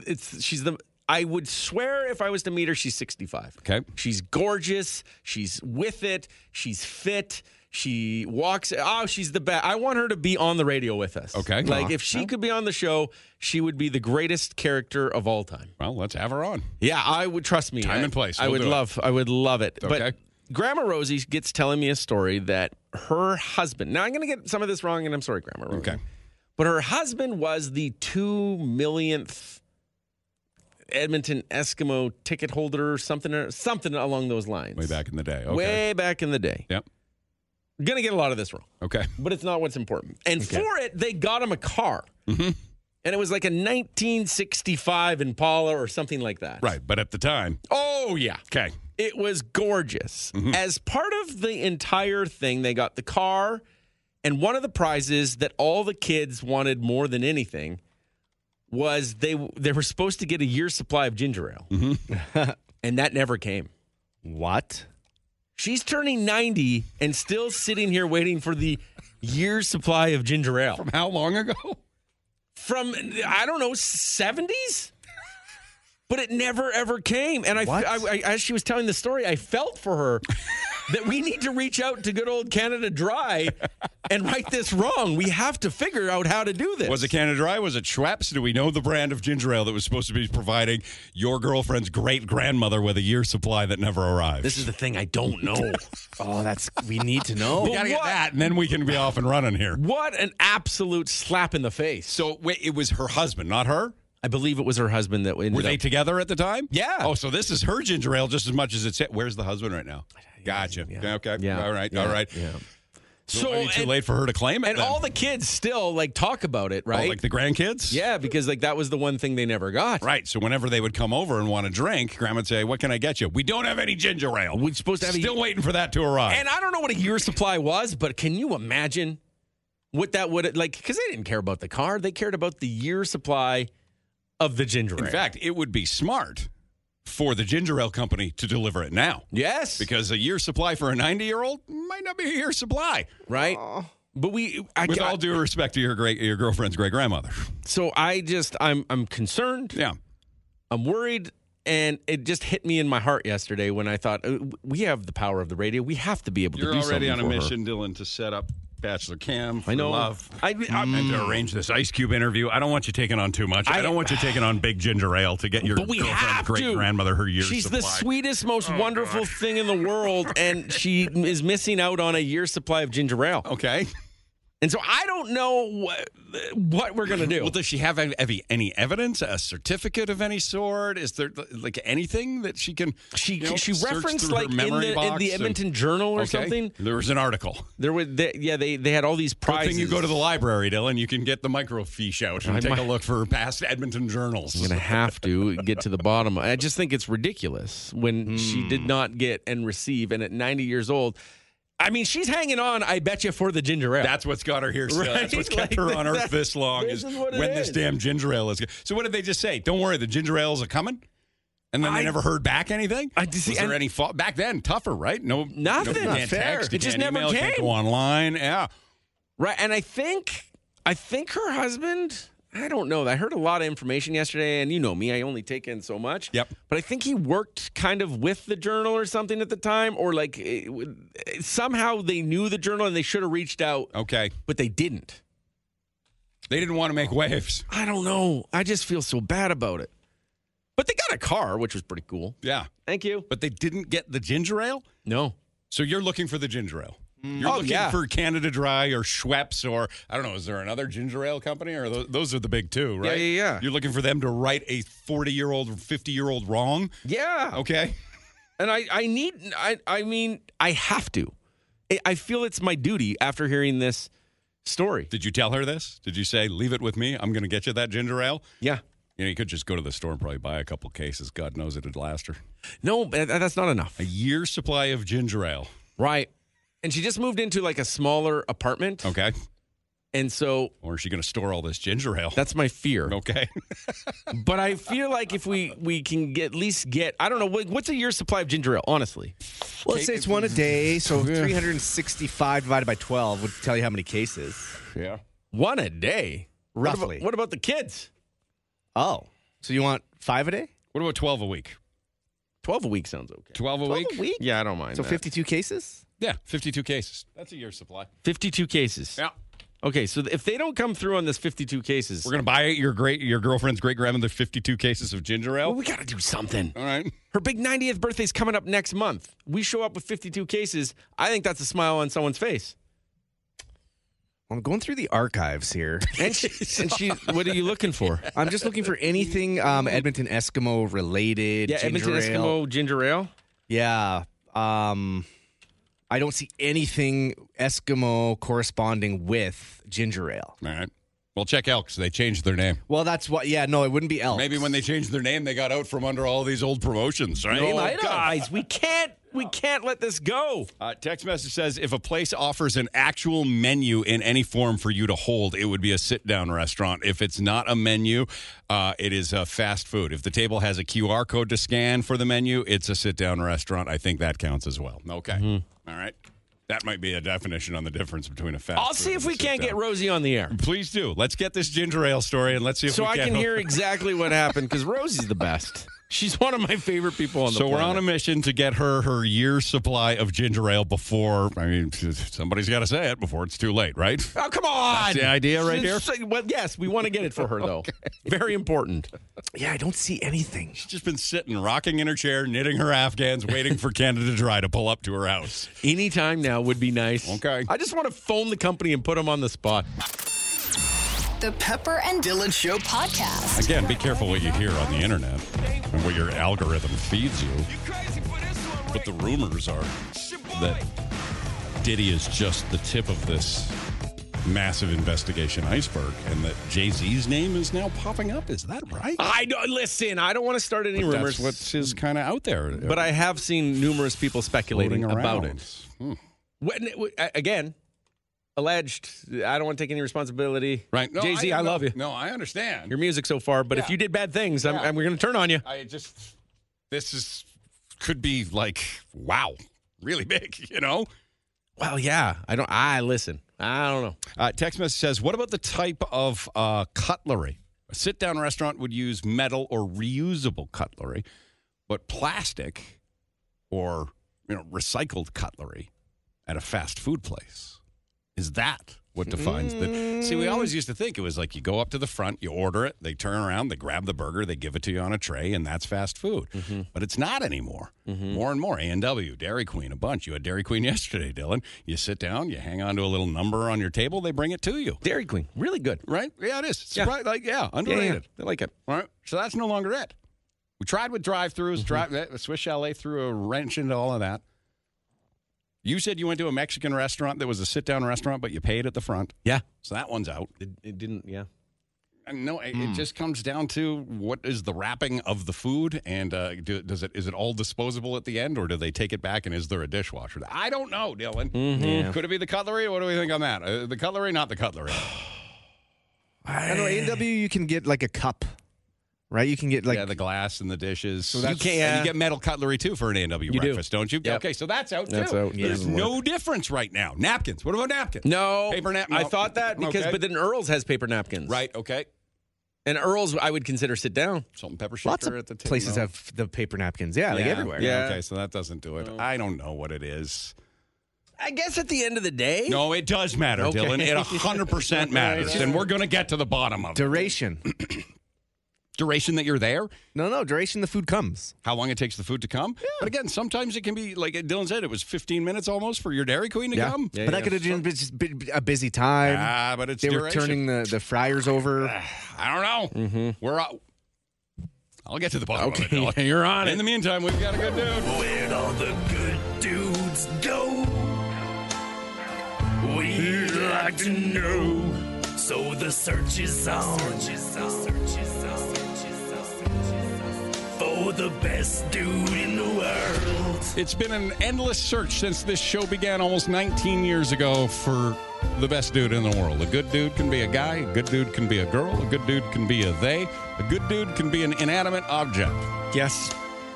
I would swear if I was to meet her, she's 65.
Okay.
She's gorgeous. She's with it. She's fit. She walks. Oh, she's the best. I want her to be on the radio with us.
Okay.
Like if she could be on the show, she would be the greatest character of all time.
Well, let's have her on.
Yeah, I would trust me.
Time and place.
I
We'll
would
do it.
love it.
Okay.
But Grandma Rosie gets telling me a story that her husband. Now I'm going to get some of this wrong, and I'm sorry, Grandma Rosie.
Okay.
But her husband was the 2 millionth Edmonton Eskimo ticket holder, something along those lines.
Way back in the day. Okay.
Way back in the day.
Yep.
Gonna get a lot of this wrong,
Okay.
but it's not what's important. And for it, they got him a car. Mm-hmm. And it was like a 1965 Impala or something like that.
Right. But at the time.
Oh, yeah.
Okay.
It was gorgeous. As part of the entire thing, they got the car, and one of the prizes that all the kids wanted more than anything was they were supposed to get a year's supply of ginger ale. And that never came.
What?
She's turning 90 and still sitting here waiting for the year's supply of ginger ale.
From how long ago?
From, I don't know, 70s? But it never, ever came. And I, as she was telling the story, I felt for her that we need to reach out to good old Canada Dry and right this wrong. We have to figure out how to do this.
Was it Canada Dry? Was it Schweppes? Do we know the brand of ginger ale that was supposed to be providing your girlfriend's great-grandmother with a year's supply that never arrived?
This is the thing I don't know.
We need to know.
We got to get
what?
that, and then we can be off and running here.
What an absolute slap in the face.
So wait, it was her husband, not her?
I believe it was her husband that ended
Were they
up.
together at the time?
Yeah.
Oh, so this is her ginger ale just as much as it's. Where's the husband right now? Gotcha.
Yeah.
Okay.
Yeah.
All right.
Yeah.
All right.
Yeah.
So maybe too late for her to claim it.
And
then.
all the kids still like talk about it, right?
Oh, like the grandkids?
Yeah, because like that was the one thing they never got.
Right. So whenever they would come over and want a drink, Grandma would say, "What can I get you?" We don't have any ginger ale.
We're supposed to have
Still waiting for that to arrive.
And I don't know what a year's supply was, but can you imagine what that would like? Because they didn't care about the car; they cared about the year's supply of the ginger ale.
In fact, it would be smart for the ginger ale company to deliver it now.
Yes,
Because a year's supply for a 90-year-old might not be a year's supply.
right. But
With all due respect to your girlfriend's great grandmother.
So I'm concerned.
Yeah.
I'm worried, and it just hit me in my heart yesterday when I thought we have the power of the radio. We have to be able
You're
to do
already
something
on a
for her.
mission, Dylan, to set up Bachelor Cam for
I know.
love.
I
And to arrange this Ice Cube interview. I don't want you taking on too much. I don't want you taking on big ginger ale to get your
But we
girlfriend's
have to.
great-grandmother her year's
She's
supply.
the sweetest, most wonderful thing in the world, and she is missing out on a year's supply of ginger ale.
Okay.
And so I don't know what we're going to do.
Well, does she have any evidence, a certificate of any sort? Is there like anything that she can?
She
search
referenced
through her
like in
memory
the
box
Edmonton Journal or something.
There was an article.
There were they had all these
Good
prizes.
thing you go to the library, Dylan. You can get the microfiche out and
I
take
might-
a look for past Edmonton journals.
I'm going to have to get to the bottom. I just think it's ridiculous when she did not get and receive, and at 90 years old. I mean, she's hanging on, I bet you, for the ginger ale.
That's what's got her here still. That's
Right?
what's kept
Like,
her on Earth
that-
this long
this is what it
when this
is.
damn ginger ale is. So what did they just say? Don't worry, the ginger ales are coming? And then they never heard back anything? Was there any fault? Back then, tougher, right? No,
Nothing.
You
Not
can't
fair.
text,
It
you
just
can't
never
email, you can't
came.
go online. Yeah.
Right, and I think her husband, I don't know. I heard a lot of information yesterday, and you know me, I only take in so much.
Yep.
But I think he worked kind of with the Journal or something at the time, or like somehow they knew the Journal and they should have reached out.
Okay.
But they didn't.
They didn't want to make waves.
I don't know. I just feel so bad about it. But they got a car, which was pretty cool.
Yeah.
Thank you.
But they didn't get the ginger ale?
No.
So you're looking for the ginger ale. You're
Oh,
looking
yeah.
for Canada Dry or Schweppes or, I don't know, is there another ginger ale company? Or those are the big two, right?
Yeah.
You're looking for them to right a 40-year-old or 50-year-old wrong?
Yeah.
Okay.
And I have to. I feel it's my duty after hearing this story.
Did you tell her this? Did you say, leave it with me? I'm going to get you that ginger ale?
Yeah.
You know, you could just go to the store and probably buy a couple cases. God knows it'd last her.
No, that's not enough.
A year's supply of ginger ale.
Right. And she just moved into like a smaller apartment.
Okay.
And so
Or is she going to store all this ginger ale?
that's my fear.
Okay.
But I feel like if we can at least get, I don't know, what's a year's supply of ginger ale, honestly?
Well, let's say it's one a day, so 365 divided by 12 would tell you how many cases.
Yeah.
One a day.
Roughly.
What about the kids?
Oh, so you want 5 a day?
What about 12 a week?
12 a week sounds okay.
12 a week?
Yeah, I don't mind.
So
that.
52 cases?
Yeah, 52 cases. That's a year's supply.
52 cases.
Yeah.
Okay, so if they don't come through on this 52 cases,
We're going to buy your girlfriend's great grandmother 52 cases of ginger ale.
well, we got to do something.
All right.
Her big 90th birthday's coming up next month. We show up with 52 cases. I think that's a smile on someone's face.
I'm going through the archives here.
And she what are you looking for?
I'm just looking for anything Edmonton Eskimo related.
Yeah,
ginger
Edmonton
ale.
Eskimo ginger ale.
Yeah. I don't see anything Eskimo corresponding with ginger ale.
All right. Well, check Elks. They changed their name.
Well, that's what. Yeah, no, it wouldn't be Elks.
Maybe when they changed their name, they got out from under all these old promotions, right?
No, guys, we can't let this go.
Text message says, if a place offers an actual menu in any form for you to hold, it would be a sit-down restaurant. If it's not a menu, it is fast food. If the table has a QR code to scan for the menu, it's a sit-down restaurant. I think that counts as well. Okay. All right. That might be a definition on the difference between a fast
I'll
food
see if
and a
we can't
sit-down.
get Rosie on the air.
Please do. Let's get this ginger ale story and let's see if
So
we
I can hear exactly what happened because Rosie's the best. She's one of my favorite people on the
So
planet.
we're on a mission to get her year's supply of ginger ale before, I mean, somebody's got to say it before it's too late, right?
Oh, come on.
That's the idea right here?
Well, yes, we want to get it for her, though. Very important.
Yeah, I don't see anything.
She's just been sitting, rocking in her chair, knitting her Afghans, waiting for Canada Dry to pull up to her house.
Anytime now would be nice.
Okay.
I just want to phone the company and put them on the spot.
The Pepper and Dylan Show podcast.
Again, be careful what you hear on the internet and what your algorithm feeds you. But the rumors are that Diddy is just the tip of this massive investigation iceberg, and that Jay-Z's name is now popping up. Is that right?
I don't want to start any rumors.
That's what's kind of out there.
But I have seen numerous people speculating
Floating
about
around.
it. Again, alleged. I don't want to take any responsibility.
Right. No,
Jay-Z, I love you.
No, I understand.
Your music so far, but if you did bad things, we're going to turn on you.
Could be like, wow, really big,
Well, yeah. I listen. I don't know.
Text message says, what about the type of cutlery? A sit-down restaurant would use metal or reusable cutlery, but plastic or recycled cutlery at a fast food place. Is that what defines the... See, we always used to think it was like you go up to the front, you order it, they turn around, they grab the burger, they give it to you on a tray, and that's fast food. But it's not anymore. More and more. A&W, Dairy Queen, a bunch. You had Dairy Queen yesterday, Dylan. You sit down, you hang on to a little number on your table, they bring it to you.
Dairy Queen, really good.
Right? Yeah, it is. It's underrated.
I like it.
All right. So that's no longer it. We tried with drive-thrus. Swiss Chalet threw a wrench into all of that. You said you went to a Mexican restaurant that was a sit-down restaurant, but you paid at the front.
Yeah.
So that one's out.
It didn't, yeah.
No, it just comes down to what is the wrapping of the food, and is it all disposable at the end, or do they take it back, and is there a dishwasher? I don't know, Dylan.
Yeah.
Could it be the cutlery? What do we think on that? The cutlery, not the cutlery.
I don't know. A&W, you can get like a cup, right? You can get like
the glass and the dishes. So
that's-
and you get metal cutlery too for an A&W breakfast, don't you?
Yep.
Okay, so that's out
That's
too.
out. Yeah.
There's no difference right now. Napkins. What about napkins?
No.
Paper napkins.
I thought that because,
Okay.
but then Earl's has paper napkins.
Right. Okay.
And Earl's, I would consider sit down.
Salt and pepper shaker
lots of
at the table.
places have the paper napkins. Yeah, like everywhere.
Yeah.
Okay, so that doesn't do it. I don't know what it is.
I guess at the end of the day.
No, it does matter,
Okay.
Dylan. It 100% matters, and we're going to get to the bottom of it.
Duration.
Duration that you're there,
No, duration the food comes.
how long it takes the food to come. Yeah. But again, sometimes it can be, like Dylan said, it was 15 minutes almost for your Dairy Queen to come.
Yeah,
But that could have been a busy time.
But it's
They were
duration.
turning the fryers over.
I don't know. We're I'll get to the bottom of it, Dylan.
Okay, you're on
In
it.
the meantime, we've got a good dude.
Where'd all the good dudes go? We'd like to know. So the search is on. For the best dude in the world.
It's been an endless search since this show began almost 19 years ago for the best dude in the world. A good dude can be a guy. A good dude can be a girl. A good dude can be a they. A good dude can be an inanimate object.
Yes.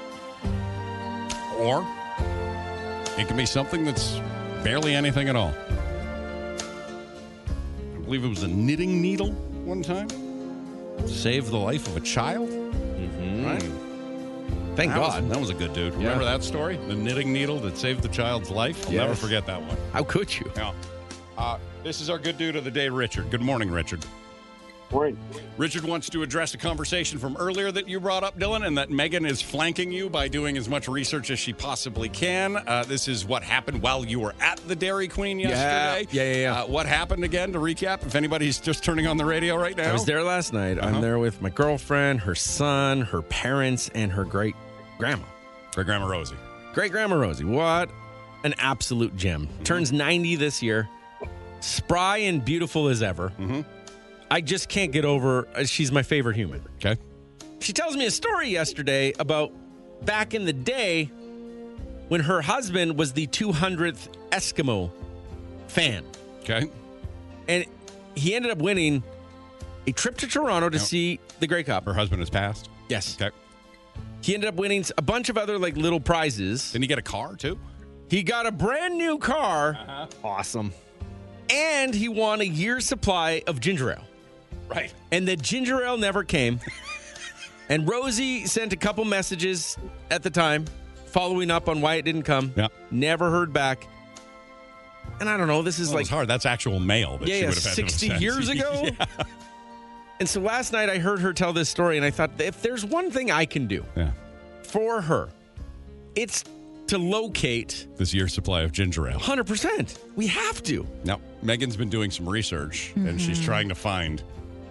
Or it can be something that's barely anything at all. I believe it was a knitting needle one time. Saved the life of a child. Right?
Thank God.
That was a good dude. Remember that story? The knitting needle that saved the child's life? I'll
Yes.
never forget that one.
How could you?
Yeah. This is our good dude of the day, Richard. Good morning, Richard.
Morning.
Richard wants to address a conversation from earlier that you brought up, Dylan, and that Megan is flanking you by doing as much research as she possibly can. This is what happened while you were at the Dairy Queen yesterday.
Yeah.
What happened again, to recap, if anybody's just turning on the radio right now?
I was there last night. I'm there with my girlfriend, her son, her parents, and her great-grandma.
Grandma Rosie.
Great-grandma Rosie. What an absolute gem. Turns 90 this year. Spry and beautiful as ever. I just can't get over. She's my favorite human.
Okay.
She tells me a story yesterday about back in the day when her husband was the 200th Eskimo fan.
Okay.
And he ended up winning a trip to Toronto to see the Grey Cup.
Her husband has passed.
Yes.
Okay.
He ended up winning a bunch of other like little prizes.
Didn't he get a car, too?
He got a brand new car
Awesome.
and he won a year's supply of ginger ale.
Right.
And the ginger ale never came. And Rosie sent a couple messages at the time following up on why it didn't come.
Yeah.
Never heard back. And I don't know, this is
Well, it's hard. That's actual mail that she would have had
60
to have sent.
years ago. And so last night I heard her tell this story and I thought, if there's one thing I can do
Yeah.
for her, it's to locate
This year's supply of ginger ale.
100%. We have to.
Now, Megan's been doing some research, and she's trying to find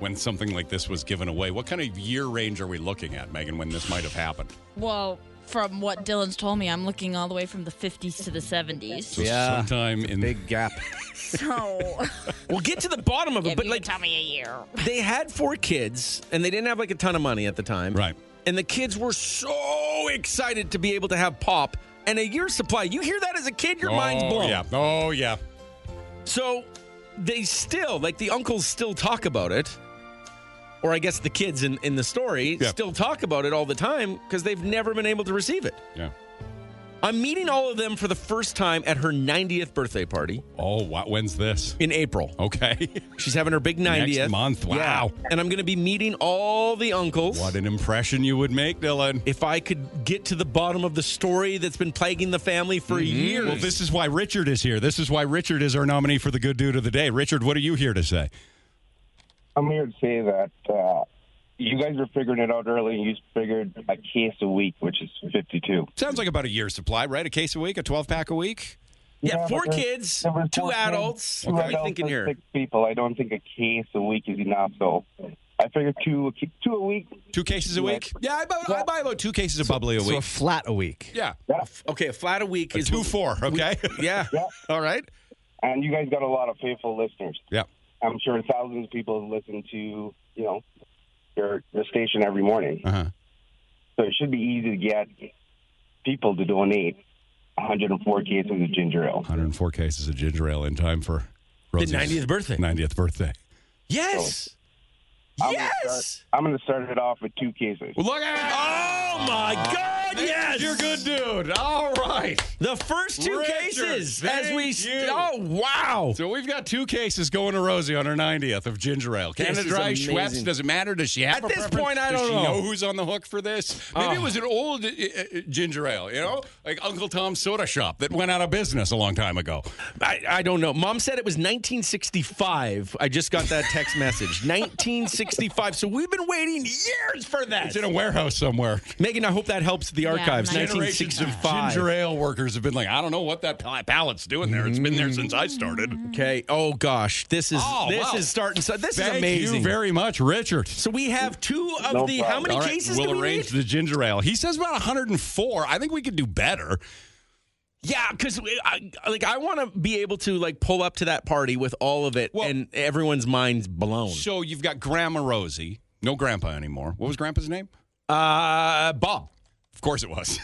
when something like this was given away. What kind of year range are we looking at, Megan, when this might have happened?
Well, from what Dylan's told me, I'm looking all the way from the 50s to the 70s.
So sometime in
Big gap.
So
We'll get to the bottom of it, but
tell me a year.
they had 4 kids, and they didn't have like a ton of money at the time.
Right.
And the kids were so excited to be able to have pop and a year's supply. You hear that as a kid, your mind's blown.
Yeah. Oh, yeah.
So they still, like the uncles still talk about it. Or I guess the kids in the story still talk about it all the time because they've never been able to receive it.
Yeah.
I'm meeting all of them for the first time at her 90th birthday party
Oh, wow. When's this?
in April.
Okay.
She's having her big 90th.
Next month. Wow.
Yeah. And I'm going to be meeting all the uncles.
What an impression you would make, Dylan.
If I could get to the bottom of the story that's been plaguing the family for years.
Well, this is why Richard is here. This is why Richard is our nominee for the Good Dude of the Day. Richard, what are you here to say?
I'm here to say that you guys are figuring it out early. You figured a case a week, which is 52.
Sounds like about a year's supply, right? A case a week, a 12-pack a week?
Yeah, 4
but
kids,
there was
2
4 kids,
adults.
2
What are you
adults
thinking
and
here?
6 people. I don't think a case a week is enough, so I figured two a week.
2 cases a week? Yeah, I buy about 2 cases of bubbly a
So
week.
a flat a week.
Yeah.
Okay, a flat a week is
2-4, okay?
Yeah.
Yeah.
All right.
And you guys got a lot of faithful listeners.
Yeah.
I'm sure thousands of people listen to, your station every morning.
Uh-huh.
So it should be easy to get people to donate 104 cases of ginger ale.
104 cases of ginger ale in time for
The
Rosie's
90th birthday.
90th birthday.
Yes. Yes.
I'm going to start it off with 2 cases.
Well, look at
Oh, my God. Yes.
You're good, dude. All right.
The first 2
Richard,
cases
thank
as we.
you.
Oh, wow.
So we've got 2 cases going to Rosie on her 90th of ginger ale.
This
Canada
is
Dry,
amazing.
Schweppes, does it matter? Does she have
At
a
this
preference?
point, I
Does
don't
she
know.
who's on the hook for this? Maybe it was an old ginger ale, like Uncle Tom's Soda Shop that went out of business a long time ago.
I don't know. Mom said it was 1965. I just got that text message. 1965. So we've been waiting years for that.
It's in a warehouse somewhere.
Megan, I hope that helps the archives.
nice.
Generations of
1965.
ginger ale workers have been like, I don't know what that pallet's doing there. It's been there since I started.
Okay. Oh gosh, this is
Oh, wow.
starting. So this
Thank
is amazing.
you very much, Richard.
So we have 2 of
No
the. How
problem.
many
All right,
cases
we'll
do we
arrange
need?
the ginger ale. He says about 104. I think we could do better.
Yeah, because I want to be able to pull up to that party with all of it,
Well-
and everyone's minds blown.
So you've got Grandma Rosie. No Grandpa anymore. What was Grandpa's name?
Bob,
Of course it was.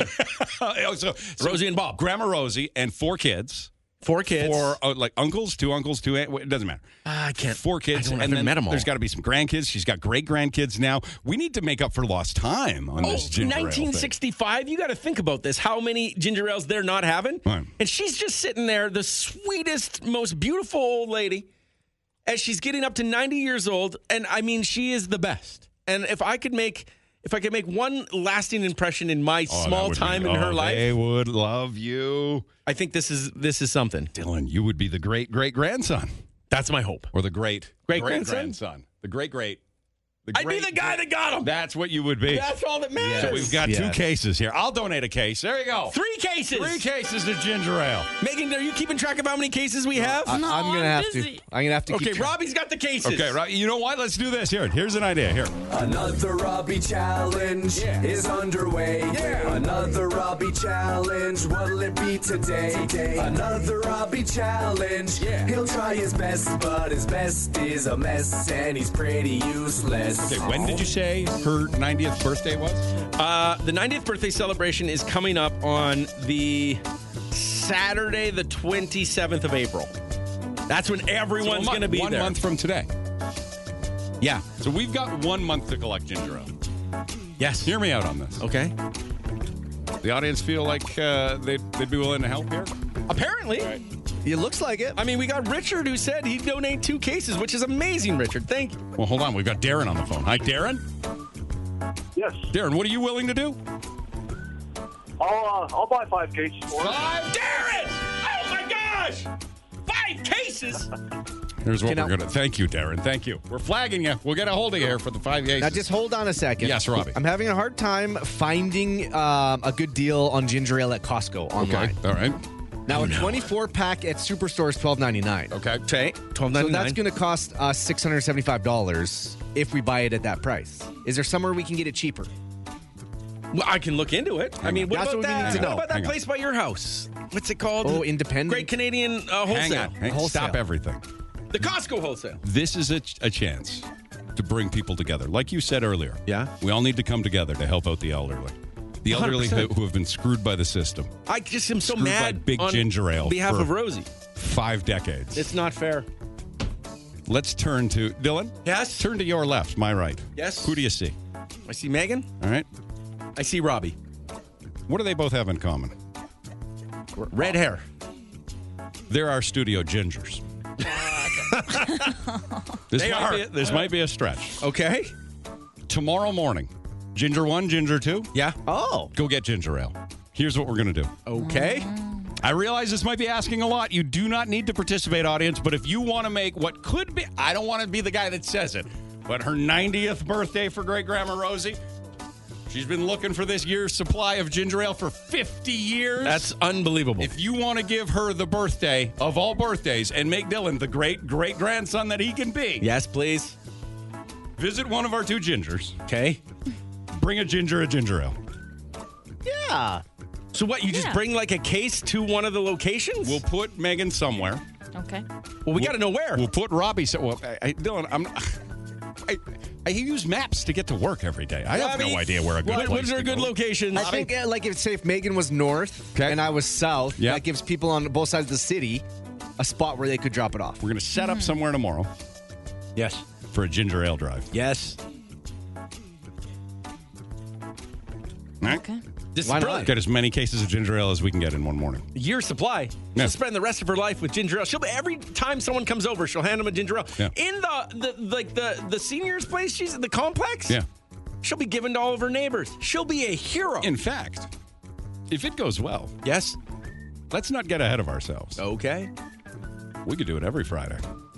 so
Rosie and Bob,
Grandma Rosie and 4 kids.
4 kids.
4 uncles, 2 uncles, 2 it doesn't matter.
I can't.
4 kids,
I
and
haven't
then
met them all.
there's got to be some grandkids. She's got great grandkids now. We need to make up for lost time on this ginger ale thing.
1965. You got to think about this. How many ginger ales they're not having?
Right.
And she's just sitting there, the sweetest, most beautiful old lady, as she's getting up to 90 years old. And I mean, she is the best. And if I could make one lasting impression in my small time in her life,
they would love you.
I think this is something.
Dylan, you would be the great-great-grandson.
That's my hope.
Or the great-great-grandson. The great-great.
I'd be the guy that got him.
That's what you would be.
That's all that matters.
So we've got 2 cases here. I'll donate a case. There you go.
3 cases.
3 cases of ginger ale.
Megan, are you keeping track of how many cases we have?
I'm gonna have
busy.
to. I'm gonna have to.
Okay,
keep track.
Robbie's got the cases.
Okay, right. You know what? Let's do this. Here's an idea. Here.
Another Robbie challenge is underway. Another Robbie challenge. What'll it be today? Another Robbie challenge. He'll try his best, but his best is a mess, and he's pretty useless.
Okay, when did you say her 90th birthday was?
The 90th birthday celebration is coming up on the Saturday, the 27th of April. That's when everyone's going to be
1
there.
month from today.
Yeah.
So we've got 1 month to collect ginger ale.
Yes.
Hear me out on this.
Okay.
The audience feel like they'd be willing to help here?
Apparently.
It looks like it.
I mean, we got Richard who said he'd donate 2 cases, which is amazing, Richard. Thank you.
Well, hold on. We've got Darren on the phone. Hi, Darren.
Yes.
Darren, what are you willing to do?
I'll buy 5 cases for it.
Darren! Oh, my gosh! 5 cases?
Here's what
You know-
we're going to... Thank you, Darren. Thank you. We're flagging you. We'll get a hold of you here for the 5 cases.
Now, just hold on a second.
Yes, Robbie.
I'm having a hard time finding a good deal on ginger ale at Costco online.
Okay. All right.
Now, a 24-pack at Superstore is $12.99.
Okay. $12.99.
So that's going to cost us $675 if we buy it at that price. Is there somewhere we can get it cheaper?
Well, I can look into it. I mean, what
That's
about
what we
that?
need to know.
What about that
Hang on.
place by your house? What's it called?
Oh, Independent?
Great Canadian Wholesale.
Hang on. Stop everything.
The Costco Wholesale.
This is a chance to bring people together. Like you said earlier.
Yeah.
We all need to come together to help out the elderly. The elderly
100%.
who have been screwed by the system.
I just am so
Screwed by
mad
big
on
ginger ale
behalf
for-
of Rosie.
5 decades.
It's not fair.
Let's turn to Dylan.
Yes?
Turn to your left, my right.
Yes.
Who do you see?
I see Megan.
All right.
I see Robbie.
What do they both have in common?
Red hair.
They're our studio gingers. This might be a stretch.
Okay.
Tomorrow morning, Ginger 1, Ginger 2,
Yeah.
Oh.
go get ginger ale. Here's what we're going to do.
Okay.
I realize this might be asking a lot. You do not need to participate, audience, but if you want to make what could be, I don't want to be the guy that says it, but her 90th birthday for great grandma Rosie, she's been looking for this year's supply of ginger ale for 50 years.
That's unbelievable.
If you want to give her the birthday of all birthdays and make Dylan the great great grandson that he can be,
Yes, please.
visit one of our 2 gingers.
Okay.
Bring a ginger ale.
Yeah.
So what, you just
Yeah.
bring like a case to one of the locations?
We'll put Megan somewhere.
Okay.
Well, we got to know where.
We'll put Robbie. Dylan, I use maps to get to work every day. I have no
Robbie,
idea where a good place
What are
to
good
go.
locations?
I think, like, if Megan was north and I was south,
Yeah.
that gives people on both sides of the city a spot where they could drop it off.
We're going to set up somewhere tomorrow
Yes.
for a ginger ale drive.
Yes.
All right?
Okay.
This
Why
is
not?
brilliant.
Get as many cases of ginger ale as we can get in one morning.
Year supply.
Yeah.
She'll spend the rest of her life with ginger ale. She'll be, every time someone comes over, she'll hand them a ginger ale.
Yeah.
In the seniors' place, she's the complex.
Yeah.
She'll be given to all of her neighbors. She'll be a hero.
In fact, if it goes well,
yes.
let's not get ahead of ourselves.
Okay.
We could do it every Friday.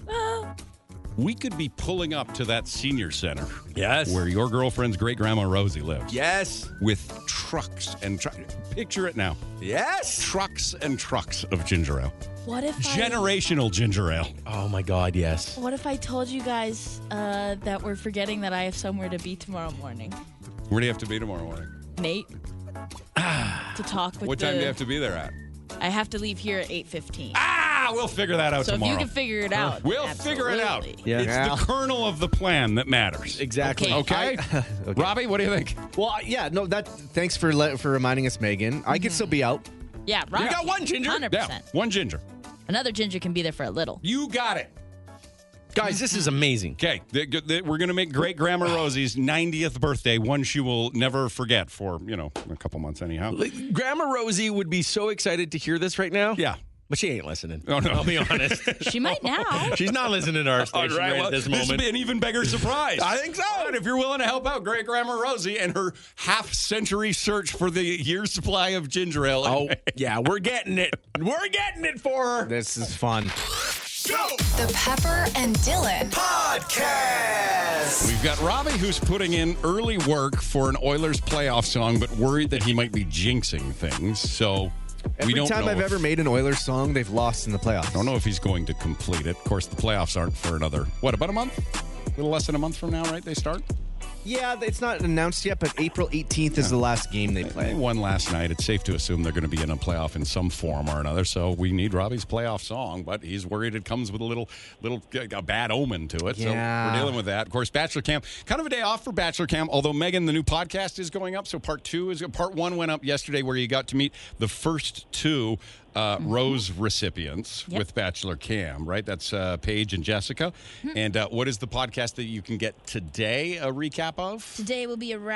We could be pulling up to that senior center.
Yes.
Where your girlfriend's great grandma Rosie lives.
Yes.
With trucks and picture it now.
Yes.
Trucks and trucks of ginger ale.
What if
Generational ginger ale.
Oh my God, yes.
What if I told you guys that we're forgetting that I have somewhere to be tomorrow morning?
Where do you have to be tomorrow morning?
Nate. To talk with
What time do you have to be there at?
I have to leave here at 8:15.
We'll figure that out
so
tomorrow.
if you can figure it out,
We'll figure it out.
absolutely.
Yeah.
It's the kernel of the plan that matters.
Exactly.
Okay.
Okay? Robbie, what do you think?
Well, yeah, no, thanks for reminding us, Megan. I could still be out.
Yeah, right.
You got one ginger.
100%.
Yeah, one ginger.
Another ginger can be there for a little.
You got it.
Guys, this is amazing.
Okay, we're going to make great grandma Rosie's 90th birthday one she will never forget for, a couple months anyhow.
Grandma Rosie would be so excited to hear this right now.
Yeah.
But she ain't listening.
Oh, no.
I'll be honest.
She might now.
She's not listening to our station right at this moment.
This would be an even bigger surprise.
I think so.
All right, if you're willing to help out great grandma Rosie and her half-century search for the year's supply of ginger ale.
Oh, yeah, we're getting it. We're getting it for her.
This is fun.
The Pepper and Dylan
Podcast.
We've got Robbie who's putting in early work for an Oilers playoff song, but worried that he might be jinxing things. So
Every
we don't
time
know
I've ever made an Oilers song, they've lost in the playoffs.
I don't know if he's going to complete it. Of course, the playoffs aren't for another, about a month? A little less than a month from now, right? They start?
Yeah, it's not announced yet, but April 18th is the last game they play.
They won last night. It's safe to assume they're going to be in a playoff in some form or another. So we need Robbie's playoff song, but he's worried it comes with a bad omen to it. So we're dealing with that. Of course, Bachelor Camp, kind of a day off for Bachelor Camp. Although Megan, the new podcast is going up. So part 1 went up yesterday, where you got to meet the first 2 Rose recipients with Bachelor Cam, right? That's Paige and Jessica. And what is the podcast that you can get today? A recap of?
Today will be a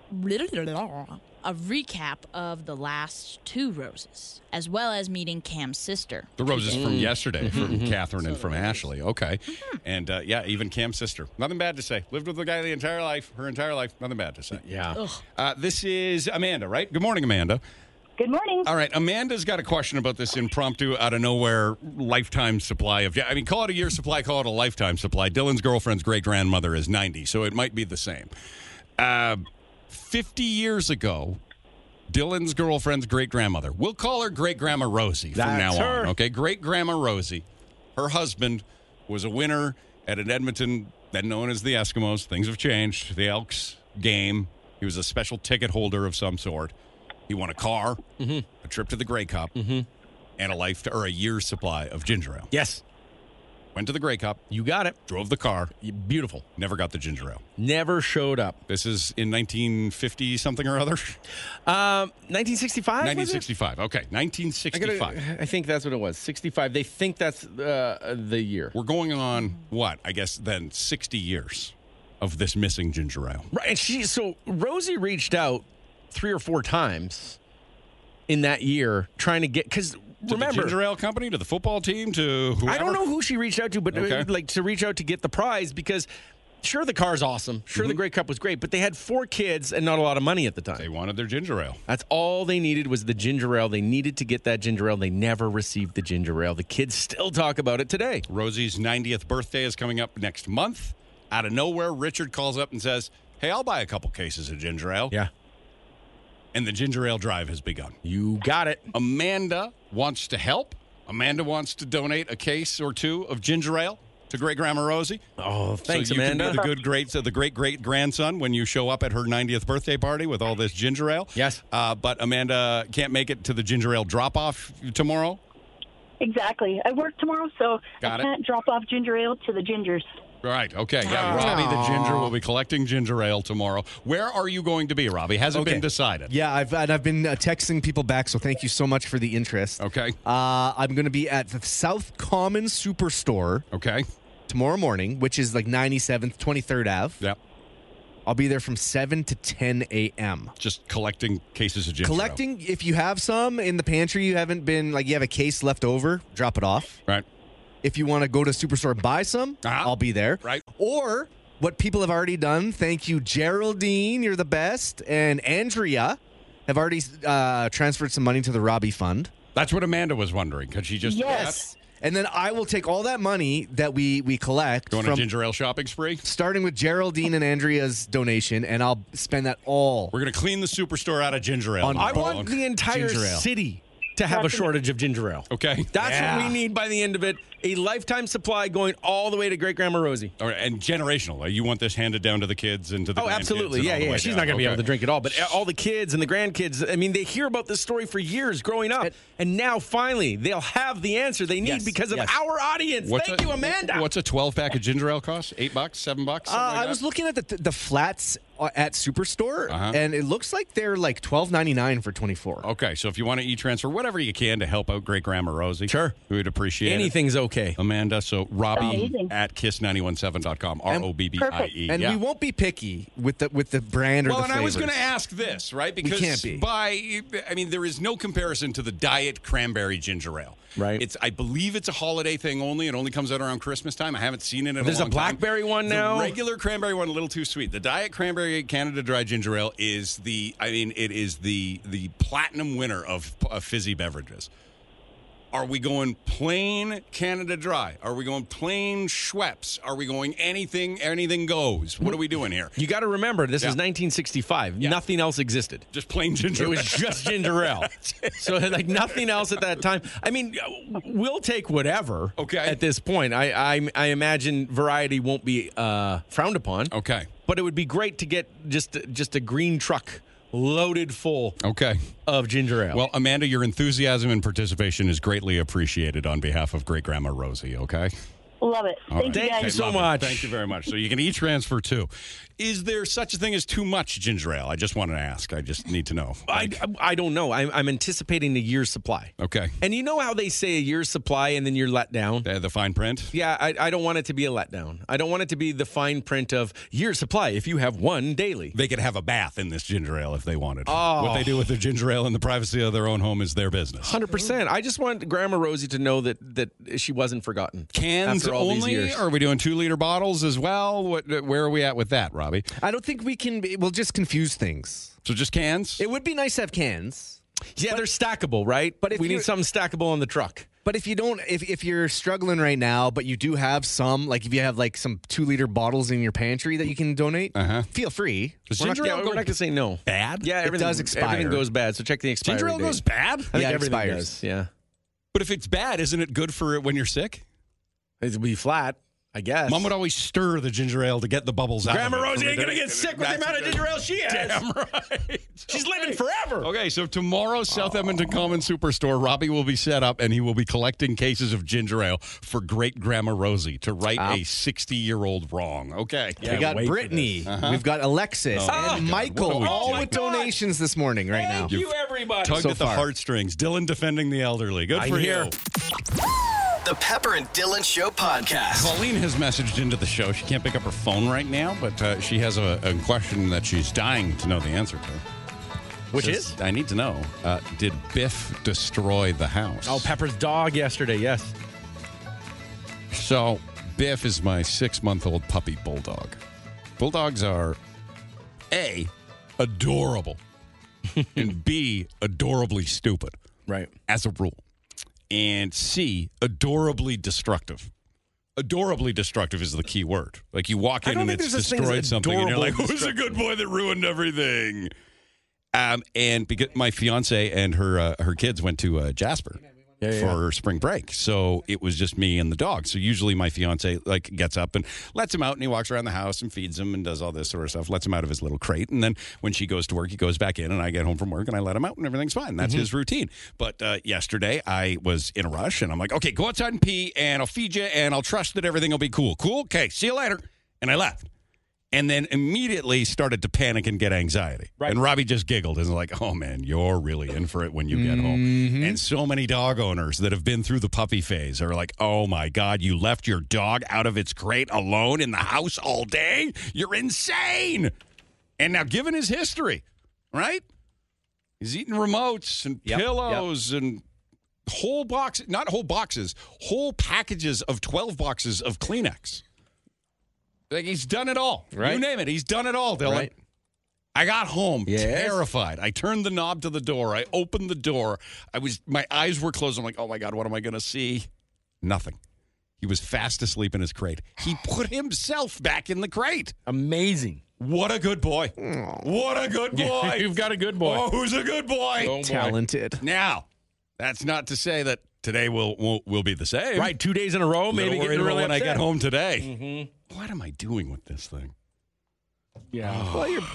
recap of the last 2 roses, as well as meeting Cam's sister.
The roses from yesterday, from Catherine and from Ashley. Okay. And even Cam's sister. Nothing bad to say. Lived with the guy her entire life. Nothing bad to say.
Yeah.
This is Amanda, right? Good morning, Amanda.
Good morning.
All right. Amanda's got a question about this impromptu, out of nowhere, lifetime supply of. I mean, call it a year supply, call it a lifetime supply. Dylan's girlfriend's great grandmother is 90, so it might be the same. 50 years ago, Dylan's girlfriend's great-grandmother. We'll call her Great-Grandma Rosie from
That's
now
her.
on, okay? Great-Grandma Rosie. Her husband was a winner at an Edmonton, then known as the Eskimos. Things have changed. The Elks game. He was a special ticket holder of some sort. He won a car, a trip to the Grey Cup, and a year's supply of ginger ale.
Yes.
Went to the Grey Cup.
You got it.
Drove the car.
Beautiful.
Never got the ginger ale.
Never showed up.
This is in 1950 something or other.
1965.
1965. Okay, 1965.
I think that's what it was. 65. They think that's the year.
We're going on what? I guess then 60 years of this missing ginger ale.
Right. And so Rosie reached out 3 or 4 times in that year trying to get, because remember,
the ginger ale company, to the football team, to whoever?
I don't know who she reached out to, but
Okay.
like to reach out to get the prize, because sure, the car's awesome. Sure, the Grey Cup was great, but they had 4 kids and not a lot of money at the time.
They wanted their ginger ale.
That's all they needed was the ginger ale. They needed to get that ginger ale. They never received the ginger ale. The kids still talk about it today.
Rosie's 90th birthday is coming up next month. Out of nowhere, Richard calls up and says, "Hey, I'll buy a couple cases of ginger ale."
Yeah.
And the ginger ale drive has begun.
You got it.
Amanda wants to help. Amanda wants to donate a case or 2 of ginger ale to Great-Grandma Rosie.
Oh, thanks,
so you
Amanda.
Can be the great-great-grandson when you show up at her 90th birthday party with all this ginger ale.
Yes.
But Amanda can't make it to the ginger ale drop-off tomorrow.
Exactly. I work tomorrow, so
Got
I
it.
can't drop off ginger ale to the gingers.
Right. Okay. Yeah. Robbie the ginger will be collecting ginger ale tomorrow. Where are you going to be, Robbie? Hasn't been decided.
Yeah, I've been texting people back, so thank you so much for the interest.
Okay.
I'm going to be at the South Common Superstore.
Okay.
Tomorrow morning, which is like 97th, 23rd Ave.
Yep.
I'll be there from 7 to 10 a.m.
Just collecting cases of ginger ale.
Collecting, if you have some in the pantry, you have a case left over, drop it off.
Right.
If you want to go to Superstore and buy some, I'll be there.
Right.
Or what people have already done, thank you, Geraldine, you're the best, and Andrea have already transferred some money to the Robbie Fund.
That's what Amanda was wondering. Could she just
Yes. And then I will take all that money that we collect
go on a ginger ale shopping spree?
Starting with Geraldine and Andrea's donation, and I'll spend that all.
We're going to clean the Superstore out of ginger ale.
I want the entire
ginger ale.
city to have a shortage of ginger ale.
Okay.
That's what we need by the end of it. A lifetime supply going all the way to Great-Grandma Rosie.
All right, and generational. You want this handed down to the kids and to the grandkids.
Absolutely.
and all the
Yeah.
way
She's
down.
not going to be
Okay.
able to drink it all, but all the kids and the grandkids, I mean, they hear about this story for years growing up, and now finally they'll have the answer they need because of our audience. Thank you, Amanda.
What's a 12-pack of ginger ale cost? $8, $7?
I was looking at the flats at Superstore, and it looks like they're like $12.99 for 24.
Okay, so if you want to e-transfer whatever you can to help out Great-Grandma Rosie,
sure,
we would appreciate
Anything's
it.
okay.
Amanda, so Robbie
Amazing.
at kiss917.com, ROBBIE.
And we won't be picky with the brand or
Well,
the
and I was
flavors.
going to ask this, right? Because
can't be.
there is no comparison to the Diet Cranberry Ginger Ale.
Right.
I believe it's a holiday thing only. It only comes out around Christmas time. I haven't seen it in
There's
a long
a blackberry
time.
one now?
The regular cranberry one, a little too sweet. The Diet Cranberry Canada Dry Ginger Ale is the platinum winner of fizzy beverages. Are we going plain Canada Dry? Are we going plain Schweppes? Are we going anything goes? What are we doing here?
You got to remember, this is 1965. Nothing else existed.
Just plain ginger ale.
It was just ginger ale. So like nothing else at that time. I mean, we'll take whatever.
Okay.
At this point, I imagine variety won't be frowned upon.
Okay.
But it would be great to get just a green truck loaded full of ginger ale.
Well, Amanda, your enthusiasm and participation is greatly appreciated on behalf of Great-Grandma Rosie, okay?
Love it.
All right.
Thank you,
Thank you
guys.
so
Love it.
much.
Thank you very much. So you can e-transfer too. Is there such a thing as too much ginger ale? I just wanted to ask. I just need to know.
I don't know. I'm anticipating a year's supply.
Okay.
And you know how they say a year's supply and then you're let down?
The fine print?
Yeah, I don't want it to be a letdown. I don't want it to be the fine print of year's supply if you have one daily.
They could have a bath in this ginger ale if they wanted.
Oh.
What they do with their ginger ale in the privacy of their own home is their business.
100%. I just want Grandma Rosie to know that she wasn't forgotten.
Cans
after all these
only?
years.
Or are we doing 2-liter bottles as well? Where are we at with that, Robbie?
I don't think we'll just confuse things.
So just cans?
It would be nice to have cans.
Yeah, they're stackable, right?
But if
we
you-
need something stackable on the truck.
But if you don't, if you're struggling right now, but you do have some, like if you have like some 2-liter bottles in your pantry that you can donate, feel free.
We're not going to say no.
Bad?
Yeah,
it does expire.
Everything goes bad, so check the expiry
Ginger ale
date.
goes bad?
I think everything
expires.
does, yeah.
But if it's bad, isn't it good for when you're sick?
It'll be flat, I guess.
Mom would always stir the ginger ale to get the bubbles out.
Grandma
of it.
Rosie ain't going to get sick with the amount of ginger ale she has.
Damn right.
She's living forever.
Okay, so tomorrow, South Edmonton Common Superstore, Robbie will be set up and he will be collecting cases of ginger ale for great Grandma Rosie to right a 60-year-old wrong. Okay.
We got Brittany. We've got Alexis and Michael, all with donations this morning right now.
Thank you, everybody.
Tugged
So
at the
far.
heartstrings. Dylan defending the elderly. Good for you.
The Pepper and Dylan Show podcast.
Colleen has messaged into the show. She can't pick up her phone right now, but she has a question that she's dying to know the answer to.
Which
Says,
is?
I need to know, did Biff destroy the house?
Oh, Pepper's dog yesterday, yes.
So, Biff is my 6-month-old puppy bulldog. Bulldogs are, A, adorable, and B, adorably stupid.
Right.
As a rule. And C, adorably destructive. Adorably destructive is the key word. Like you walk in and it's destroyed something, and you're like, "Who's a good boy that ruined everything?" And because my fiance and her kids went to Jasper for spring break, so it was just me and the dog. So usually my fiance like gets up and lets him out, and he walks around the house and feeds him and does all this sort of stuff. Lets him out of his little crate, and then when she goes to work, he goes back in, and I get home from work and I let him out, and everything's fine. That's his routine. But yesterday I was in a rush, and I'm like, "Okay, go outside and pee, and I'll feed you, and I'll trust that everything will be cool." Cool. Okay. See you later. And I left. And then immediately started to panic and get anxiety. Right. And Robbie just giggled and was like, "Oh, man, you're really in for it when you get home." And so many dog owners that have been through the puppy phase are like, "Oh, my God, you left your dog out of its crate alone in the house all day? You're insane." And now, given his history, right? He's eating remotes and pillows and whole boxes, not whole boxes, whole packages of 12 boxes of Kleenex. Like, he's done it all.
Right.
You name it. He's done it all, Dylan.
Right.
I got home terrified. I turned the knob to the door. I opened the door. My eyes were closed. I'm like, "Oh, my God, what am I going to see?" Nothing. He was fast asleep in his crate. He put himself back in the crate.
Amazing.
What a good boy. What a good boy.
You've got a good boy.
Oh, who's a good boy?
Oh, boy.
Talented.
Now, that's not to say that today will be the same.
Right, 2 days in a row, maybe
Maybe
getting really
when I
upset.
get home today. What am I doing with this thing?
Yeah. Well, you're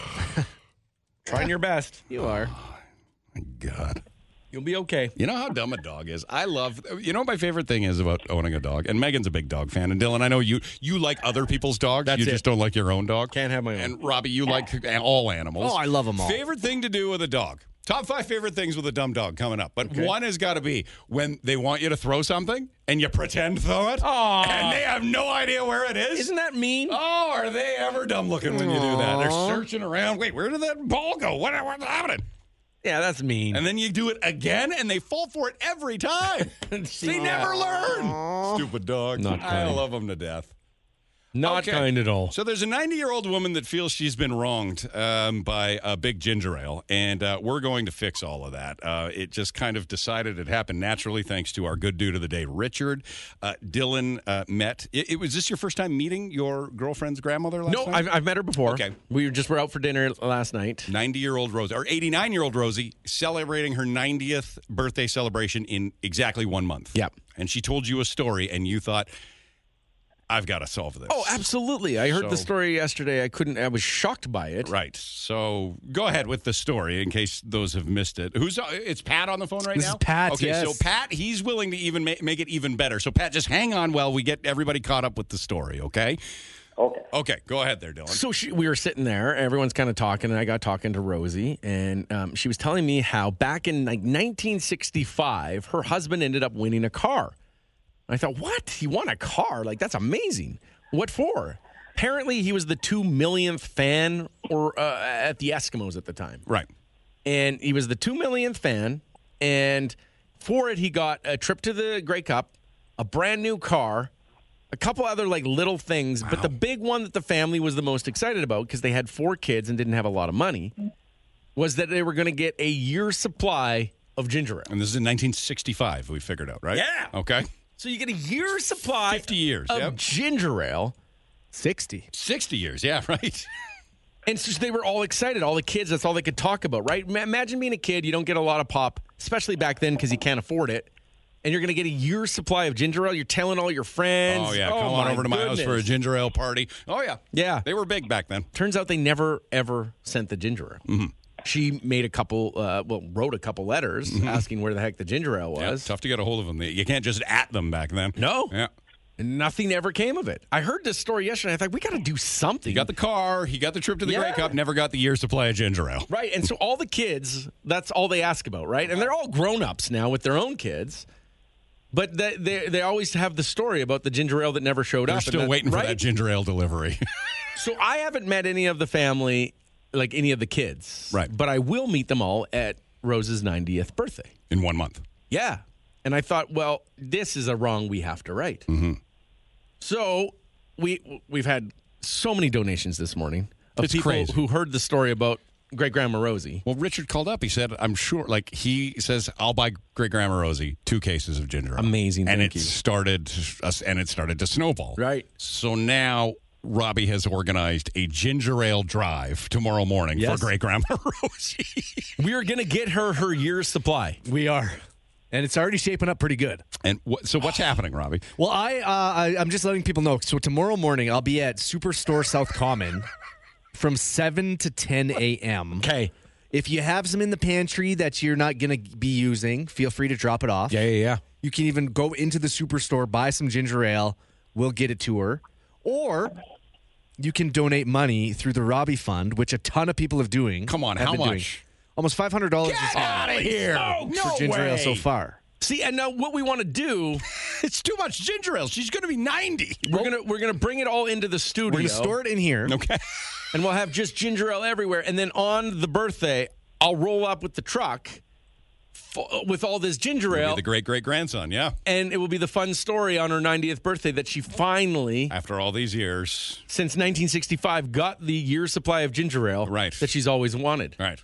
trying your best.
You are.
My God.
You'll be okay.
You know how dumb a dog is? You know what my favorite thing is about owning a dog? And Megan's a big dog fan. And Dylan, I know you like other people's dogs.
That's
you
it.
just don't like your own dog.
Can't have my own.
And Robbie, you like all animals.
Oh, I love them all.
Favorite thing to do with a dog? Top 5 favorite things with a dumb dog coming up. But one has got to be when they want you to throw something and you pretend to throw it.
Aw.
And they have no idea where it is.
Isn't that mean?
Oh, are they ever dumb looking when you do that? They're searching around. Wait, where did that ball go? What's happening?
Yeah, that's mean.
And then you do it again, and they fall for it every time. They never learn. Stupid dog.
Not
I
kind.
love them to death.
Not
Okay.
kind at all.
So there's a 90-year-old woman that feels she's been wronged by a big ginger ale, and we're going to fix all of that. It just kind of decided it happened naturally thanks to our good dude of the day, Richard. Dylan met. Was this your first time meeting your girlfriend's grandmother last
No,
night?
I've met her before.
Okay.
We were out for dinner last night.
90-year-old Rosie, or 89-year-old Rosie, celebrating her 90th birthday celebration in exactly 1 month.
Yep.
And she told you a story, and you thought, I've got to solve this.
Oh, absolutely. I heard the
So-
story yesterday. I was shocked by it.
Right. So go ahead with the story in case those have missed it. It's Pat on the phone right
This
now?
is Pat,
Okay,
yes.
so Pat, he's willing to even make it even better. So Pat, just hang on while we get everybody caught up with the story, okay?
Okay.
Okay, go ahead there, Dylan.
So we were sitting there. Everyone's kind of talking, and I got talking to Rosie, and she was telling me how back in 1965, her husband ended up winning a car. I thought, what? He won a car? Like, that's amazing. What for? Apparently, he was the 2 millionth fan at the Eskimos at the time.
Right.
And he was the 2 millionth fan. And for it, he got a trip to the Grey Cup, a brand new car, a couple other little things. But the big one that the family was the most excited about, because they had 4 kids and didn't have a lot of money, was that they were going to get a year's supply of ginger ale.
And this is in 1965, we figured out, right?
Yeah.
Okay.
So you get a year's supply
50 years,
of
yep.
ginger ale.
60.
60 years, yeah, right.
And so they were all excited. All the kids, that's all they could talk about, right? Imagine being a kid. You don't get a lot of pop, especially back then because you can't afford it. And you're going to get a year's supply of ginger ale. You're telling all your friends.
Oh, yeah. Come on over to my house for a ginger ale party. Oh, yeah.
Yeah.
They were big back then.
Turns out they never, ever sent the ginger ale.
Mm-hmm.
She made wrote a couple letters asking where the heck the ginger ale was.
Yeah, tough to get a hold of them. You can't just at them back then.
No.
Yeah.
And nothing ever came of it. I heard this story yesterday. I thought, we got to do something.
He got the car. He got the trip to the Grey Cup. Never got the year's supply of ginger ale.
Right. And so all the kids, that's all they ask about, right? And they're all grown-ups now with their own kids. But they always have the story about the ginger ale that never showed
They're
up.
still waiting for that ginger ale delivery.
So I haven't met any of the family, like any of the kids.
Right.
But I will meet them all at Rose's 90th birthday.
In 1 month.
Yeah. And I thought, well, this is a wrong we have to right.
Mm-hmm.
So we've had so many donations this morning of
It's
people
crazy.
who heard the story about Great Grandma Rosie.
Well, Richard called up. He said, I'm sure, he says, I'll buy Great Grandma Rosie 2 cases of ginger ale.
Amazing.
And
Thank
it
you.
started to snowball.
Right.
So now Robbie has organized a ginger ale drive tomorrow morning for Great Grandma Rosie.
We are going to get her year's supply.
We are. And it's already shaping up pretty good.
And so what's happening, Robbie?
Well, I'm just letting people know. So tomorrow morning, I'll be at Superstore South Common from 7 to 10 a.m.
Okay.
If you have some in the pantry that you're not going to be using, feel free to drop it off.
Yeah.
You can even go into the Superstore, buy some ginger ale. We'll get it to her. Or you can donate money through the Robbie Fund, which a ton of people have doing.
Come on,
have
how
been doing.
much?
Almost $500
Get out of here.
for ginger ale so far.
See, and now what we want to do,
It's too much ginger ale. She's going to be 90.
we're gonna bring it all into the studio.
We're going to store it in here.
Okay.
And we'll have just ginger ale everywhere. And then on the birthday, I'll roll up with the truck with all this ginger ale.
The great-great-grandson, yeah.
And it will be the fun story on her 90th birthday that she finally,
After all these years.
since 1965, got the year's supply of ginger ale that she's always wanted.
Right.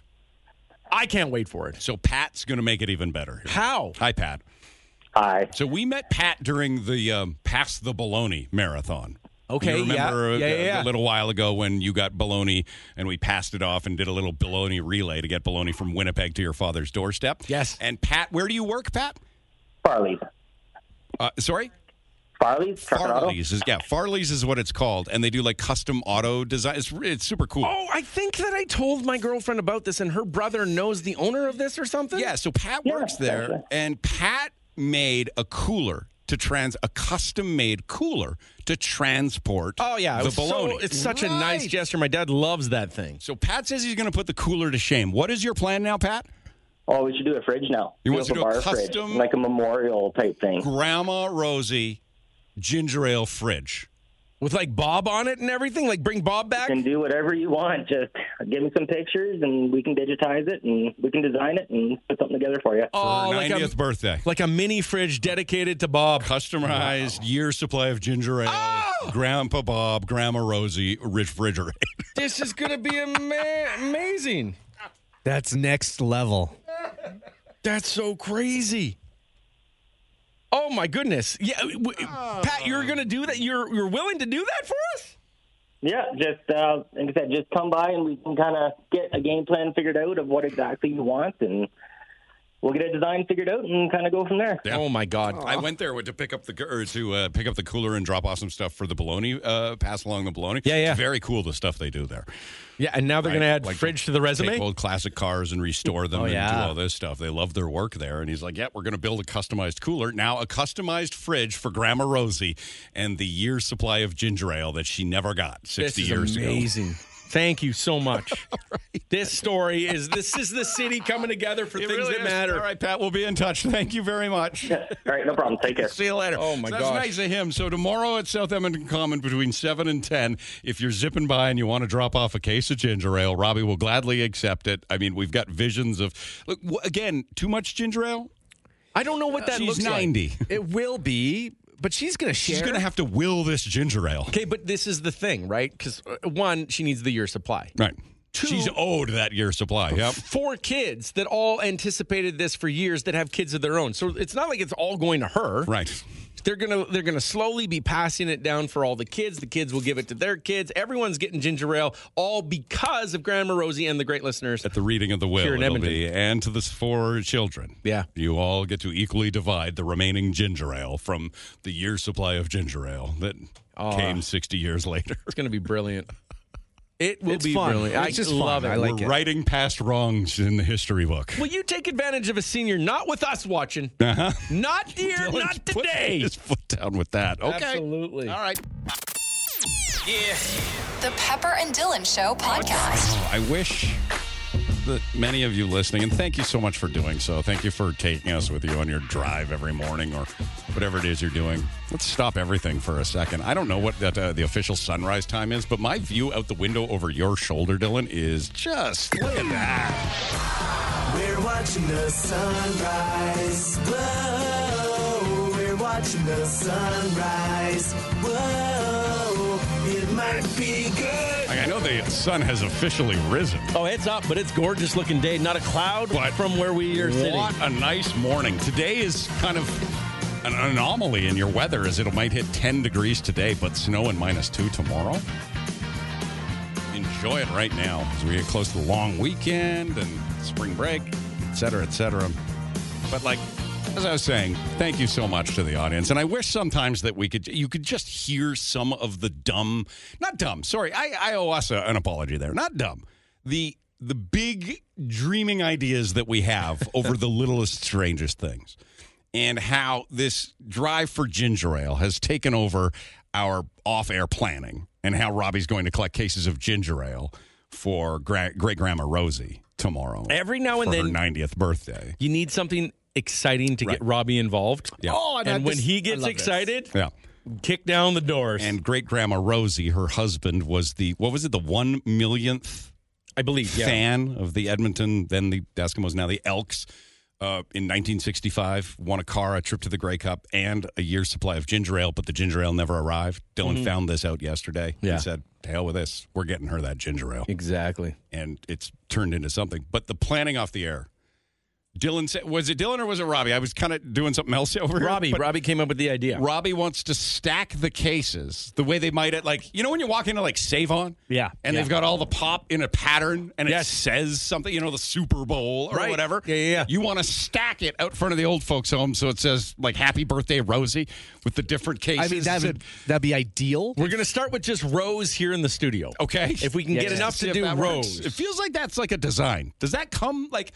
I can't wait for it.
So Pat's going to make it even better.
How?
Hi, Pat.
Hi.
So we met Pat during the Pass the Bologna marathon.
Okay,
you remember
yeah.
a little while ago when you got bologna and we passed it off and did a little bologna relay to get bologna from Winnipeg to your father's doorstep?
Yes.
And Pat, where do you work, Pat?
Farley's.
Sorry?
Farley's? Truck and Auto?
Farley's is what it's called, and they do like custom auto design. It's super cool.
Oh, I think that I told my girlfriend about this, and her brother knows the owner of this or something?
Yeah, so Pat works there, and Pat made a custom-made cooler to transport the bologna.
It's such a nice gesture. My dad loves that thing.
So Pat says he's going to put the cooler to shame. What is your plan now, Pat?
Oh, we should do a fridge now.
You want to do a
bar
custom
fridge, like a memorial type thing.
Grandma Rosie ginger ale fridge.
With like Bob on it and everything? Like bring Bob back?
You can do whatever you want. Just give me some pictures and we can digitize it and we can design it and put something together for you.
For her 90th birthday.
Like a mini fridge dedicated to Bob.
Customized year supply of ginger ale. Grandpa Bob, Grandma Rosie refrigerator.
This is going to be amazing.
That's next level.
That's so crazy. Oh, my goodness. Yeah, Pat, you're going to do that? You're willing to do that for us?
Yeah, just like I said, just come by and we can kind of get a game plan figured out of what exactly you want, and we'll get a design figured out and kind of go from there.
Yeah.
Oh my God!
I went there to pick up the cooler and drop off some stuff for the bologna. Pass along the bologna.
Yeah.
It's very cool the stuff they do there.
Yeah, and now they're going to add fridge to the resume.
Take old classic cars and restore them and do all this stuff. They love their work there. And he's like, "Yeah, we're going to build a customized cooler now, a customized fridge for Grandma Rosie, and the year's supply of ginger ale that she never got 60 years ago."
Amazing. Thank you so much. This is the city coming together for things
really
that
is.
matter.
All right, Pat, we'll be in touch. Thank you very much.
All right, no problem. Take care.
See you later.
Oh, my
so
gosh.
That's nice of him. So tomorrow at South Edmonton Common between 7 and 10, if you're zipping by and you want to drop off a case of ginger ale, Robbie will gladly accept it. I mean, we've got visions of, look, again, too much ginger ale?
I don't know what that
She's
looks
90.
like.
It will be, but she's going to share.
She's going to have to will this ginger ale.
Okay, but this is the thing, right? Because one, she needs the year supply.
Right. She's owed that year's supply. Yep.
4 kids that all anticipated this for years that have kids of their own. So it's not like it's all going to her.
Right.
They're gonna slowly be passing it down for all the kids. The kids will give it to their kids. Everyone's getting ginger ale, all because of Grandma Rosie and the great listeners
At the reading of the will,
here in
it'll
Edmonton.
be, and to the 4 children.
Yeah.
You all get to equally divide the remaining ginger ale from the year's supply of ginger ale that came 60 years later.
It's going to be brilliant. It will
It's
be
fun.
brilliant.
It's just
love
fun.
it.
I like
We're
it.
writing past wrongs in the history book.
Will you take advantage of a senior not with us watching?
Uh-huh.
Not here, not today.
His foot down with that. Okay.
Absolutely.
All right.
Yeah.
The Pepper and Dylan Show podcast.
Oh, I wish that many of you listening, and thank you so much for doing so. Thank you for taking us with you on your drive every morning or whatever it is you're doing. Let's stop everything for a second. I don't know what the official sunrise time is, but my view out the window over your shoulder, Dylan, is just look at that.
We're watching the sunrise. Whoa, we're watching the sunrise. Whoa, it might be good.
I know the sun has officially risen.
Oh, it's up, but it's gorgeous looking day. Not a cloud from where we are sitting.
What a nice morning. Today is kind of an anomaly in your weather as it might hit 10 degrees today, but snow and -2 tomorrow. Enjoy it right now as we get close to the long weekend and spring break, et cetera, et cetera. But like, as I was saying, thank you so much to the audience. And I wish sometimes that you could just hear some of the not dumb, sorry, I owe us an apology there. Not dumb. The big dreaming ideas that we have over the littlest, strangest things. And how this drive for ginger ale has taken over our off-air planning, and how Robbie's going to collect cases of ginger ale for great-grandma Rosie tomorrow.
Every now and
for
then,
her 90th birthday.
You need something exciting to get Robbie involved.
Yeah.
Oh,
and when he gets excited, kick down the doors.
And great-grandma Rosie, her husband, was the 1 millionth,
I believe,
fan of the Edmonton, then the Eskimos, now the Elks. In 1965, won a car, a trip to the Grey Cup, and a year's supply of ginger ale, but the ginger ale never arrived. Dylan found this out yesterday and said, to hell with this. We're getting her that ginger ale.
Exactly.
And it's turned into something. But the planning off the air, Dylan said, was it Dylan or was it Robbie? I was kind of doing something else over here.
Robbie came up with the idea.
Robbie wants to stack the cases the way they might at, like, you know when you walk into like Save On?
Yeah.
And they've got all the pop in a pattern and it says something, you know, the Super Bowl or whatever.
Yeah.
You want to stack it out front of the old folks' home so it says like Happy Birthday Rosie with the different cases.
I mean, that'd be ideal.
We're going to start with just Rose here in the studio.
Okay.
If we can get enough to do Rose.
It feels like that's like a design. Does that come like...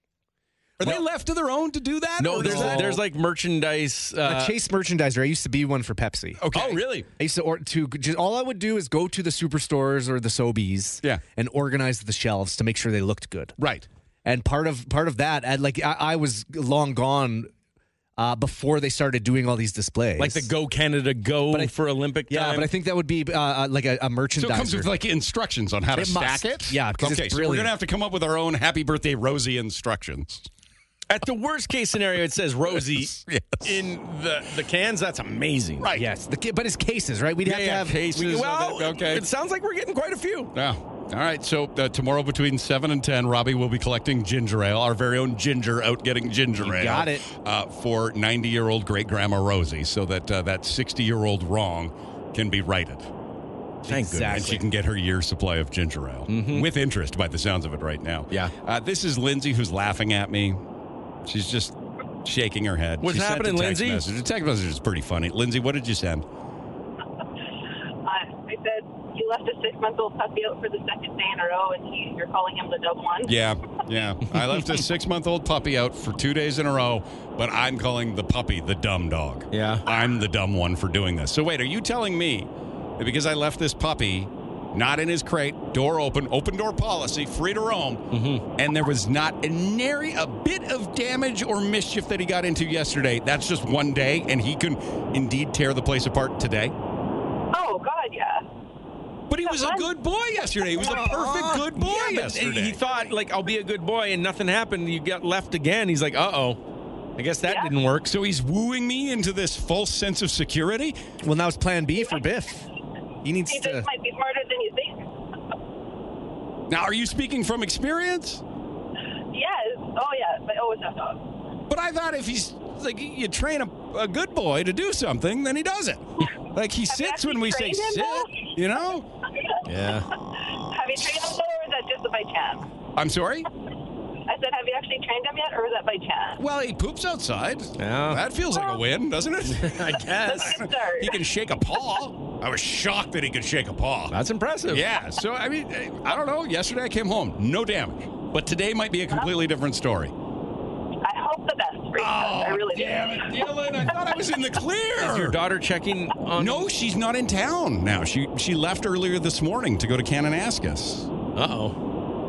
Are they left to their own to do that?
No, there's like merchandise.
A Chase merchandiser. I used to be one for Pepsi.
Okay.
Oh, really?
I used to all I would do is go to the superstores or the Sobeys, and organize the shelves to make sure they looked good.
Right.
And part of that, I was long gone before they started doing all these displays,
Like the Go Canada Go for Olympic time.
Yeah, but I think that would be like a merchandiser.
So it comes with like instructions on how to stack it?
Yeah, because
okay,
it's
so
brilliant.
we're going to have to come up with our own Happy Birthday Rosie instructions.
At the worst case scenario, it says Rosie in the cans. That's amazing.
Right. Yes. But it's cases, right? We'd have to have
cases. It sounds like we're getting quite a few.
Yeah. All right. So tomorrow between 7 and 10, Robbie will be collecting ginger ale, our very own Ginger out getting ginger ale.
Got it.
For 90-year-old great-grandma Rosie so that that 60-year-old wrong can be righted.
Thank goodness.
And she can get her year's supply of ginger ale with interest by the sounds of it right now.
Yeah.
This is Lindsay who's laughing at me. She's just shaking her head.
What's happening, Lindsay?
The text message is pretty funny. Lindsay, what did you send?
I said you left a 6-month-old puppy out for the second day in a row, and you're calling him the dumb one.
Yeah. I left a 6-month-old puppy out for 2 days in a row, but I'm calling the puppy the dumb dog.
Yeah.
I'm the dumb one for doing this. So wait, are you telling me that because I left this puppy not in his crate, door open door policy, free to roam, and there was not a bit of damage or mischief that he got into yesterday, that's just one day, and he can indeed tear the place apart today?
Oh, God, yeah.
But he was a good boy yesterday. He was a perfect good boy yesterday.
He thought, like, I'll be a good boy, and nothing happened. You got left again. He's like, uh-oh. I guess that didn't work.
So he's wooing me into this false sense of security?
Well, now it's plan B for Biff. He needs
He
to...
just might be smarter than you think.
Now, are you speaking from experience?
Yes. Oh, yeah. I always have dogs.
But I thought if he's like you train a good boy to do something, then he does it. Like he sits when we say sit, you know?
Yeah.
Have you trained him, or is that just by chance?
I'm sorry?
I said, have you actually trained him yet, or is that by chance?
Well, he poops outside.
Yeah.
That feels like a win, doesn't it?
I guess.
He can shake a paw. I was shocked that he could shake a paw.
That's impressive.
Yeah. So, I mean, I don't know. Yesterday I came home, no damage. But today might be a completely different story.
I hope the best for you. I really do.
Damn it, Dylan. I thought I was in the clear.
Is your daughter checking on?
No, she's not in town now. She left earlier this morning to go to Kananaskis.
Uh-oh.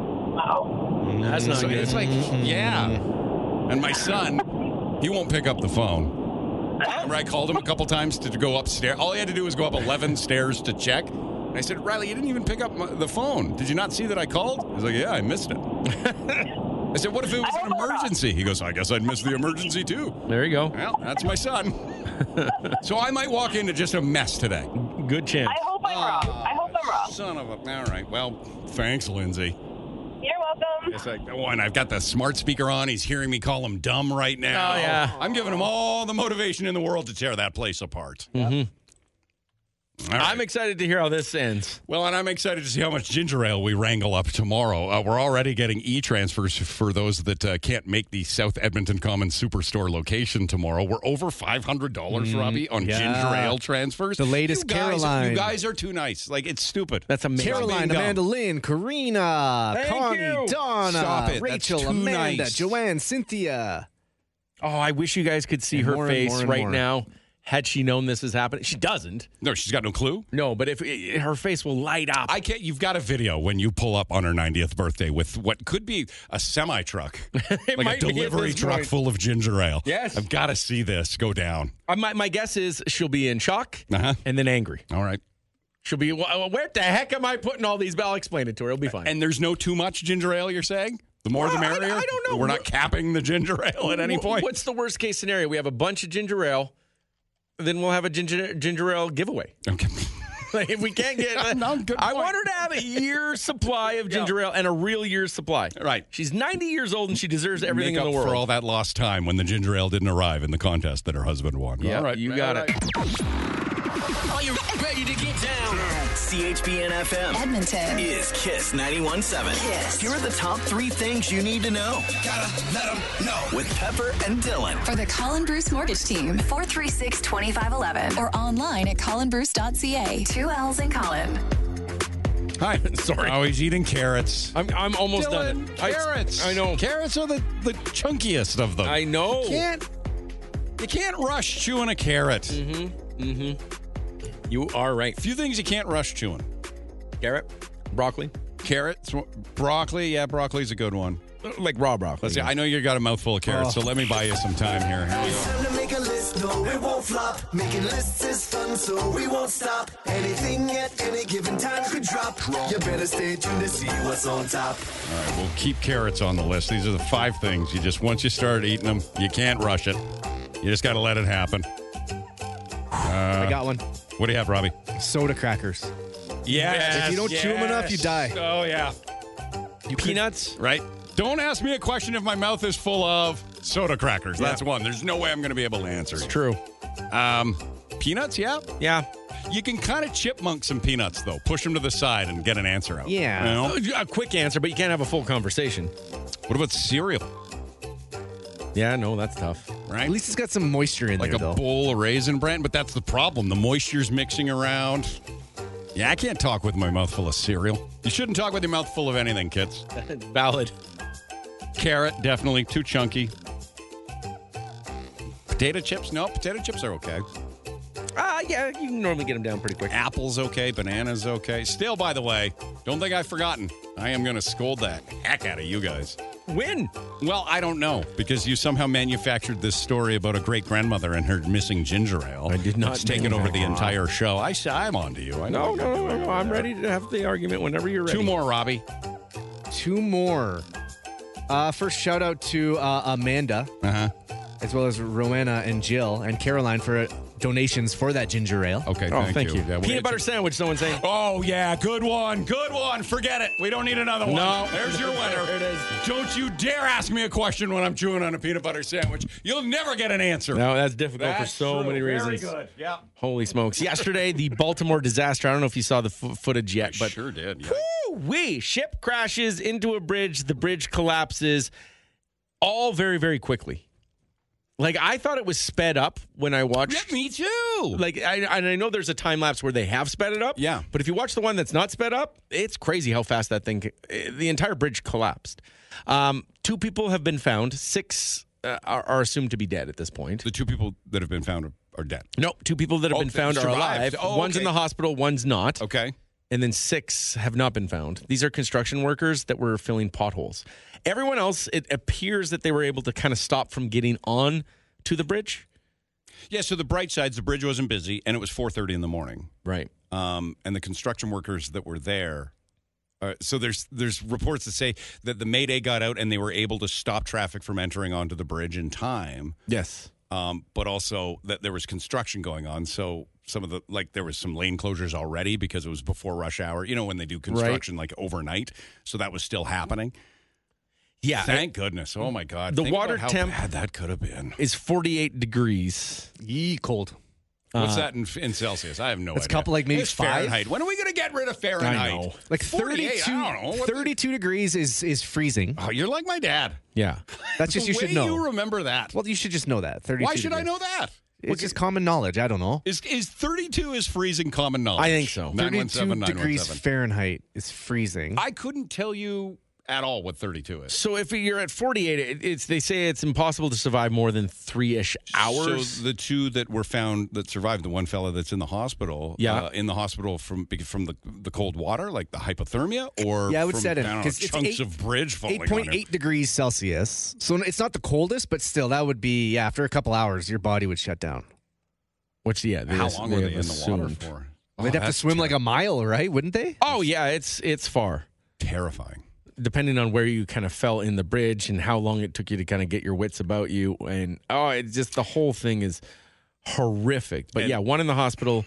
Oh.
That's not
So
good.
it's like, yeah. And my son, he won't pick up the phone. Remember, I called him a couple times to go upstairs. All he had to do was go up 11 stairs to check. And I said, Riley, you didn't even pick up the phone. Did you not see that I called? He's like, yeah, I missed it. I said, what if it was an emergency? He goes, I guess I'd miss the emergency too.
There you go.
Well, that's my son. So I might walk into just a mess today.
Good chance.
I hope I'm wrong. I hope I'm wrong.
Son of a... All right. Well, thanks, Lindsay.
You're welcome.
It's like, oh, and I've got the smart speaker on. He's hearing me call him dumb right now.
Oh, yeah.
I'm giving him all the motivation in the world to tear that place apart.
Mm-hmm.
All right.
I'm excited to hear how this ends.
Well, and I'm excited to see how much ginger ale we wrangle up tomorrow. We're already getting e-transfers for those that can't make the South Edmonton Commons Superstore location tomorrow. We're over $500, Robbie, on ginger ale transfers.
The latest Caroline.
You guys are too nice. Like, it's stupid.
That's amazing.
Caroline, Amanda Lynn, Karina,
Thank
Connie,
you.
Donna,
Stop it. That's
Rachel,
too
Amanda,
nice.
Joanne, Cynthia.
Oh, I wish you guys could see
And
her
more and
face
more and
right
more.
now. Had she known this is happening, she doesn't.
No, she's got no clue.
No, but if her face will light up.
I can't. You've got a video when you pull up on her 90th birthday with what could be a semi truck, like a
might be at
delivery
this
truck
point.
full of ginger ale.
Yes.
I've got to see this go down.
My guess is she'll be in shock
Uh-huh.
and then angry.
All right.
She'll be, where the heck am I putting all these? I'll explain it to her. It'll be fine.
And there's no too much ginger ale, you're saying? The more the merrier?
I don't know.
We're not capping the ginger ale at any point?
What's the worst case scenario? We have a bunch of ginger ale, then we'll have a ginger ale giveaway.
Okay.
Like, if we can't get,
No, good
I
point.
want her to have a year's supply of ginger ale and a real year's supply.
Right.
She's 90 years old and she deserves everything
Make
in
up
the world.
for all that lost time when the ginger ale didn't arrive in the contest that her husband won.
Yeah,
All right.
you got it.
Are you ready to get down? CHBN FM
Edmonton.
is Kiss 91.7.
Kiss.
Here are the top 3 things you need to know. Gotta let them know. With Pepper and Dylan.
For the Colin Bruce Mortgage Team, 436-2511 or online at colinbruce.ca. 2 L's in Colin.
Hi.
Sorry.
Oh, he's eating carrots.
I'm almost
Dylan,
done.
Carrots.
I know.
Carrots are the chunkiest of them.
I know.
You can't rush chewing a carrot.
You are right.
Few things you can't rush chewing.
Carrot, broccoli,
Carrots, broccoli. Yeah, broccoli's a good one.
like raw broccoli.
Let's see. I know you got a mouthful of carrots, so let me buy you some time here. Here we go.
Time to make a list, no, it won't flop. Making lists is fun, so we won't stop. Anything at any given time could drop. You better stay tuned to see what's on top.
All right, we'll keep carrots on the list. These are the 5 things. Once you start eating them, you can't rush it. You just got to let it happen.
I got one.
What do you have, Robbie?
Soda crackers.
Yes.
If you don't chew them enough, you die.
Oh, yeah.
Peanuts.
Right. Don't ask me a question if my mouth is full of soda crackers. That's one. There's no way I'm going to be able to answer.
It's true.
Peanuts, yeah.
Yeah.
You can kind of chipmunk some peanuts, though. Push them to the side and get an answer out.
Yeah.
You know?
A quick answer, but you can't have a full conversation.
What about cereal?
Yeah, no, that's tough.
Right?
At least it's got some moisture in
Like
there,
a
though.
bowl of Raisin Bran, but that's the problem. The moisture's mixing around. Yeah, I can't talk with my mouth full of cereal. You shouldn't talk with your mouth full of anything, kids.
Valid.
Carrot, definitely too chunky. Potato chips? No, potato chips are okay.
Yeah, you can normally get them down pretty quick.
Apples okay, bananas okay. Still, by the way, don't think I've forgotten. I am going to scold the heck out of you guys.
When?
Well, I don't know, because you somehow manufactured this story about a great-grandmother and her missing ginger ale.
I did not
It's taken over the entire show. I'm on to you. I know
No. I'm ready to have the argument whenever you're ready.
2 more, Robbie.
2 more. First, shout out to Amanda,
Uh-huh.
as well as Rowena and Jill and Caroline for donations for that ginger ale.
Okay,
Thank you.
Yeah,
Peanut butter sandwich, someone's saying.
Oh, yeah, good one. Good one. Forget it. We don't need another one.
No.
There's your winner.
There it is.
Don't you dare ask me a question when I'm chewing on a peanut butter sandwich. You'll never get an answer.
No, that's difficult for so many reasons.
Very good. Yeah.
Holy smokes. Yesterday, the Baltimore disaster. I don't know if you saw the footage yet, but
Sure did. Yeah.
woo-wee, ship crashes into a bridge. The bridge collapses all very, very quickly. Like, I thought it was sped up when I watched.
Yeah, me too.
Like, I know there's a time lapse where they have sped it up.
Yeah.
But if you watch the one that's not sped up, it's crazy how fast that thing, the entire bridge collapsed. 2 people have been found. 6 are assumed to be dead at this point.
The 2 people that have been found are dead.
No, 2 people that have been found are
survived.
alive.
Oh,
One's in
okay.
the hospital, one's not.
Okay.
And then 6 have not been found. These are construction workers that were filling potholes. Everyone else, it appears that they were able to kind of stop from getting on to the bridge.
Yeah, so the bright sides, the bridge wasn't busy, and it was 4:30 in the morning.
Right.
And the construction workers that were there. So there's reports that say that the Mayday got out and they were able to stop traffic from entering onto the bridge in time.
Yes.
But also that there was construction going on. So some of there was some lane closures already because it was before rush hour. You know, when they do construction like overnight. So that was still happening.
Yeah.
Thank goodness. Oh my God.
The
Think
water
about how
temp
bad that could have been.
is 48 degrees.
Yee, cold.
What's that in Celsius? I have no idea.
It's a couple, like, maybe
It's
5?
Fahrenheit. When are we going to get rid of Fahrenheit?
I know.
Like
48,
32,
I don't know.
32 degrees is freezing.
Oh, you're like my dad.
Yeah.
That's just,
The
you should
way
know.
you remember that.
Well, you should just know that. 32
Why should I
degrees.
know that?
It's just common knowledge. I don't know.
Is 32 is freezing common knowledge?
I think so.
917
32 degrees
917.
Fahrenheit is freezing.
I couldn't tell you at all what 32 is.
So if you're at 48, they say it's impossible to survive more than 3-ish hours.
So the 2 that were found that survived, the one fella that's in the hospital, in the hospital from the cold water, like the hypothermia, or
Yeah, I would
from,
say it
I don't know,
because it's
chunks of bridge falling on him.
8.8 degrees Celsius. So it's not the coldest, but still, that would be, after a couple hours, your body would shut down.
Which,
How long were they in the water for?
They'd have to swim like a mile, right? Wouldn't they?
Oh, yeah, it's far.
Terrifying.
Depending on where you kind of fell in the bridge and how long it took you to kind of get your wits about you. And, it's just the whole thing is horrific. But, one in the hospital,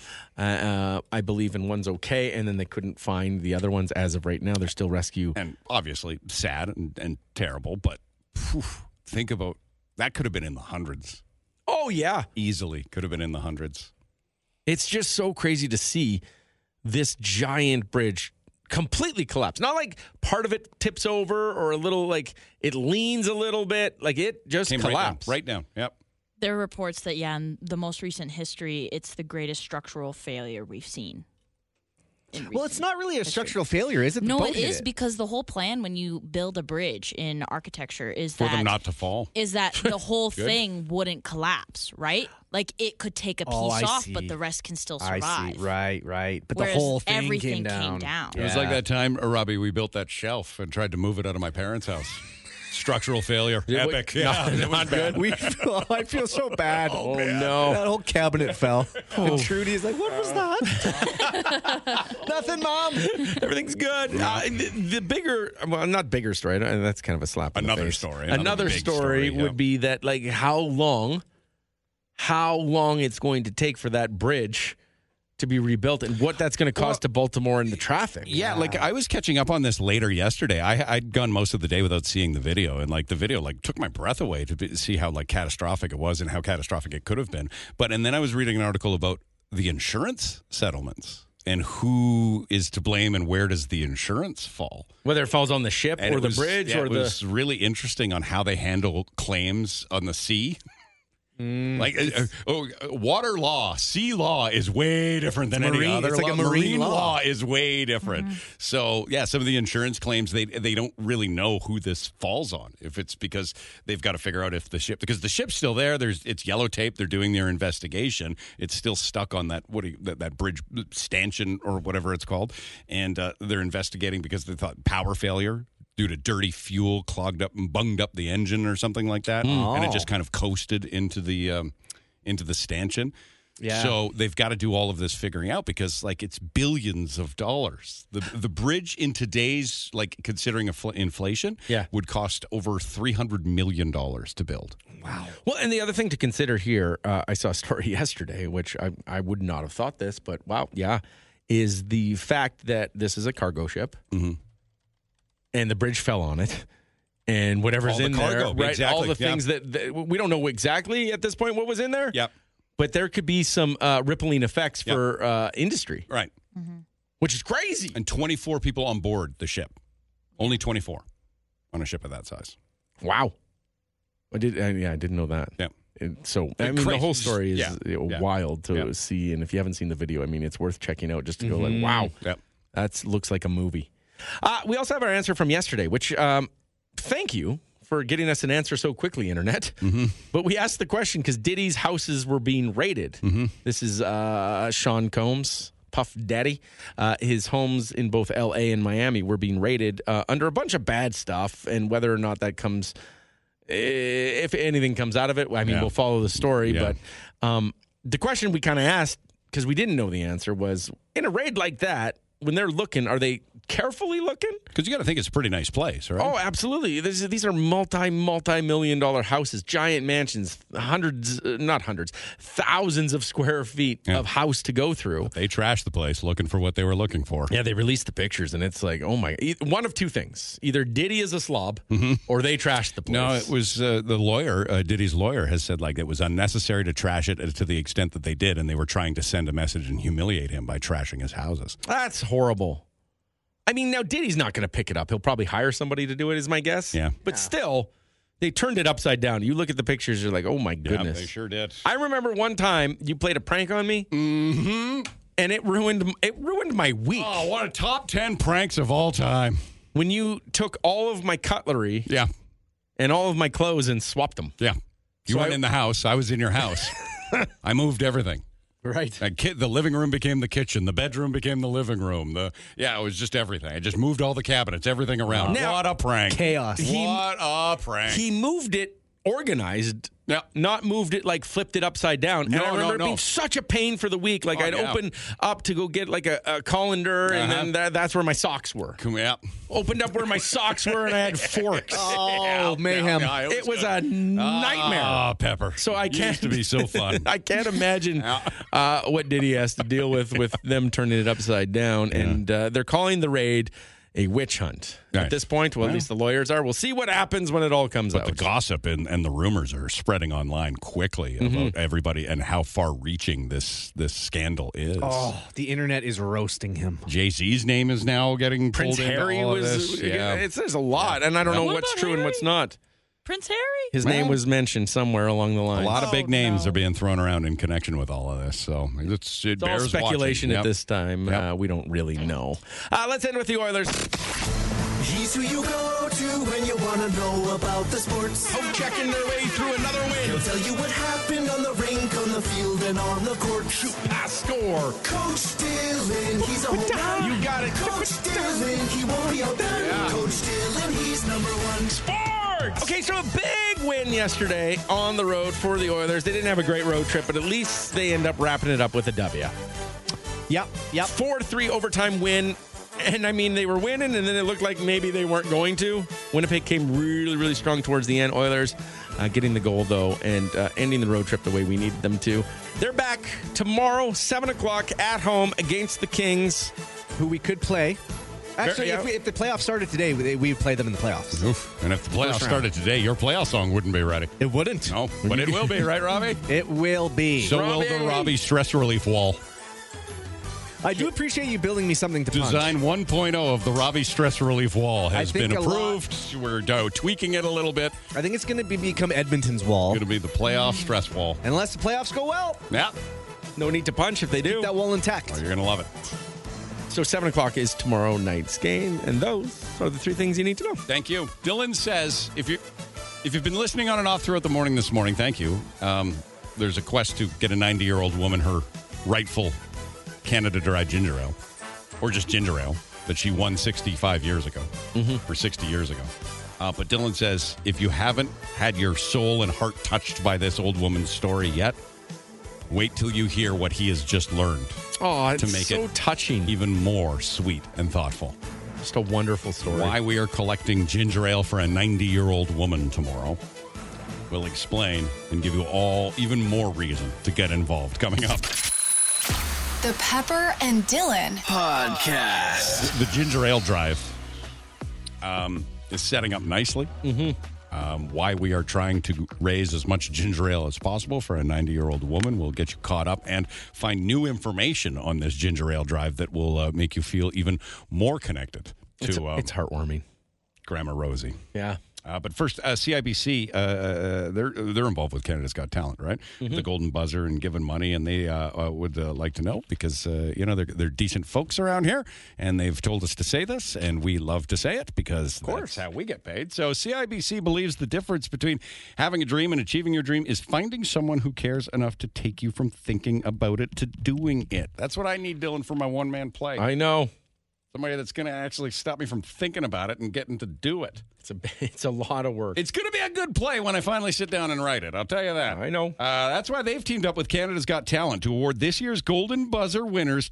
I believe, and one's okay. And then they couldn't find the other ones as of right now. They're still rescue.
And obviously sad and terrible, but think about that could have been in the hundreds.
Oh, yeah.
Easily could have been in the hundreds.
It's just so crazy to see this giant bridge completely collapse. Not like part of it tips over or a little, like it leans a little bit. Like it just
Came
collapsed.
Right down. Yep.
There are reports that, in the most recent history, it's the greatest structural failure we've seen.
Well, it's not really a structural failure, is it? The
No,
boat
it
hit
is because the whole plan when you build a bridge in architecture is
For
that
them not to fall.
is that the whole
Good.
thing wouldn't collapse, right? Like it could take a piece
Oh, I
off,
see.
but the rest can still
I
survive.
see. Right. But
Whereas
the whole thing
everything
came down.
It was like that time, Robbie, we built that shelf and tried to move it out of my parents' house. Structural failure. Epic.
Not
it was bad.
I feel so bad.
Oh, no.
That whole cabinet fell. And Trudy's like, what was that? Nothing, Mom.
Everything's good. The bigger, well, not bigger story. That's kind of a slap in the
Another
face.
story.
Another
big
story
yeah.
would be that, like, how long it's going to take for that bridge to be rebuilt and what that's going to cost to Baltimore and the traffic.
Yeah, like I was catching up on this later yesterday. I'd gone most of the day without seeing the video, and like the video like took my breath away to see how like catastrophic it was and how catastrophic it could have been. And then I was reading an article about the insurance settlements and who is to blame and where does the insurance fall?
Whether it falls on the ship
And
or
it
the
was-
bridge
yeah,
or
it
the.
was really interesting on how they handle claims on the sea. Water law, sea law is way different than any other.
It's like
law.
a marine law.
Is way different. So yeah, some of the insurance claims they don't really know who this falls on. If it's because they've got to figure out if the ship because the ship's still there. It's yellow tape. They're doing their investigation. It's still stuck on that that bridge stanchion or whatever it's called, and they're investigating because they thought power failure. Due to dirty fuel, clogged up and bunged up the engine or something like that, and it just kind of coasted into the stanchion.
Yeah.
So they've got to do all of this figuring out because, like, it's billions of dollars. The bridge in today's, like, considering inflation, would cost over $300 million to build.
Wow.
Well, and the other thing to consider here, I saw a story yesterday, which I would not have thought this, but wow, yeah, is the fact that this is a cargo ship, and the bridge fell on it. And whatever's
all the
in
cargo,
there, right?
Exactly.
All the things that we don't know exactly at this point what was in there.
Yep.
But there could be some rippling effects for industry.
Right.
Which is crazy.
And 24 people on board the ship. Only 24 on a ship of that size.
Wow. I didn't know that.
Yeah.
So, I mean,
Crazy.
the whole story is wild to see. And if you haven't seen the video, I mean, it's worth checking out just to go like, wow, that looks like a movie. We also have our answer from yesterday, which thank you for getting us an answer so quickly, Internet. But we asked the question because Diddy's houses were being raided. This is Sean Combs, Puff Daddy. His homes in both L.A. and Miami were being raided under a bunch of bad stuff. And whether or not that comes, if anything comes out of it, I mean, we'll follow the story. But the question we kind of asked, because we didn't know the answer, was in a raid like that, when they're looking, are they carefully looking?
Because you got to think it's a pretty nice place, right?
Oh, absolutely. These are multi-million-dollar houses, giant mansions, thousands of square feet of house to go through.
But they trashed the place looking for what they were looking for.
Yeah, they released the pictures, and it's like, oh my, one of two things. Either Diddy is a slob, or they trashed the place.
No, it was the lawyer, Diddy's lawyer, has said like it was unnecessary to trash it to the extent that they did, and they were trying to send a message and humiliate him by trashing his houses.
That's horrible. I mean, now Diddy's not going to pick it up. He'll probably hire somebody to do it, is my guess.
Yeah.
But still, they turned it upside down. You look at the pictures, you're like, oh my goodness.
Yeah, they sure did.
I remember one time you played a prank on me, and it ruined my week.
Oh, one of top 10 pranks of all time.
When you took all of my cutlery and all of my clothes and swapped them.
Yeah. You went in the house. I was in your house. I moved everything.
Right.
The living room became the kitchen. The bedroom became the living room. It was just everything. I just moved all the cabinets, everything around.
Now,
what a prank.
Chaos.
What a prank.
He moved it organized. Not moved it like flipped it upside down. And I remember it being such a pain for the week. Like I'd open up to go get like a colander, and then that's where my socks were. Opened up where my socks were, and I had forks.
Oh, mayhem.
It was a nightmare.
Oh, Pepper.
So I can't.
Used to be so fun.
I can't imagine what Diddy has to deal with them turning it upside down. And they're calling the raid a witch hunt.
Nice.
At this point, well, at least the lawyers are. We'll see what happens when it all comes out.
But the gossip and the rumors are spreading online quickly about everybody and how far-reaching this scandal is.
Oh, the internet is roasting him.
Jay-Z's name is now getting
Prince
pulled into
Harry
all of
was.
this.
There's a lot, and I don't know
What
what's
about
true and
Harry?
what's not.
Prince Harry?
His name was mentioned somewhere along the line.
A lot of big names are being thrown around in connection with all of this, so it
It's
bears
all speculation
watching.
at this time. We don't really know. Let's end with the Oilers.
He's who you go to when you want to know about the sports.
Hope checking their way through another win.
He'll tell you what happened on the rink, on the field, and on the court.
Shoot, pass, score.
Coach Dillon, he's a home run.
You got it.
Coach Dillon, he won't be outdone. Coach Dillon, he's number one.
Sports! Okay, so a big win yesterday on the road for the Oilers. They didn't have a great road trip, but at least they end up wrapping it up with a W.
Yep.
4-3 overtime win. And, I mean, they were winning, and then it looked like maybe they weren't going to. Winnipeg came really, really strong towards the end. Oilers getting the goal, though, and ending the road trip the way we needed them to. They're back tomorrow, 7 o'clock at home against the Kings.
Who we could play. Actually, if the playoffs started today, we would play them in the playoffs.
Oof. And if the playoffs started today, your playoff song wouldn't be ready.
It wouldn't.
No, but it will be, right, Robbie?
It will be.
So will the Robbie stress relief wall.
I do appreciate you building me something to punch.
Design 1.0 of the Robbie stress relief wall has been
think a
approved. We're tweaking it a little bit.
I think it's going to become Edmonton's wall.
Going to be the playoff stress wall.
Unless the playoffs go well.
Yeah.
No need to punch if they do.
Keep that wall intact.
Oh, you're going to love it.
So 7 o'clock is tomorrow night's game, and those are the three things you need to know.
Thank you. Dylan says, if you've been listening on and off throughout the morning this morning, thank you. There's a quest to get a 90-year-old woman her rightful Canada Dry ginger ale, or just ginger ale, that she won 65 years ago, or 60 years ago. But Dylan says, if you haven't had your soul and heart touched by this old woman's story yet, Wait till you hear what he has just learned.
Oh, it's
to make
so
it
touching.
even more sweet and thoughtful.
Just a wonderful story.
Why we are collecting ginger ale for a 90-year-old woman tomorrow. We'll explain and give you all even more reason to get involved coming up.
The Pepper and Dylan
Podcast.
The ginger ale drive is setting up nicely. Why we are trying to raise as much ginger ale as possible for a 90-year-old woman. We'll get you caught up and find new information on this ginger ale drive that will make you feel even more connected to
It's heartwarming.
Grandma Rosie.
Yeah.
But first, CIBC, they're involved with Canada's Got Talent, right? The Golden Buzzer and giving money, and they would like to know because, they're decent folks around here, and they've told us to say this, and we love to say it because that's how we get paid. So CIBC believes the difference between having a dream and achieving your dream is finding someone who cares enough to take you from thinking about it to doing it. That's what I need, Dylan, for my one-man play.
I know.
Somebody that's going to actually stop me from thinking about it and getting to do it.
It's a lot of work.
It's going to be a good play when I finally sit down and write it. I'll tell you that.
I know.
That's why they've teamed up with Canada's Got Talent to award this year's Golden Buzzer winners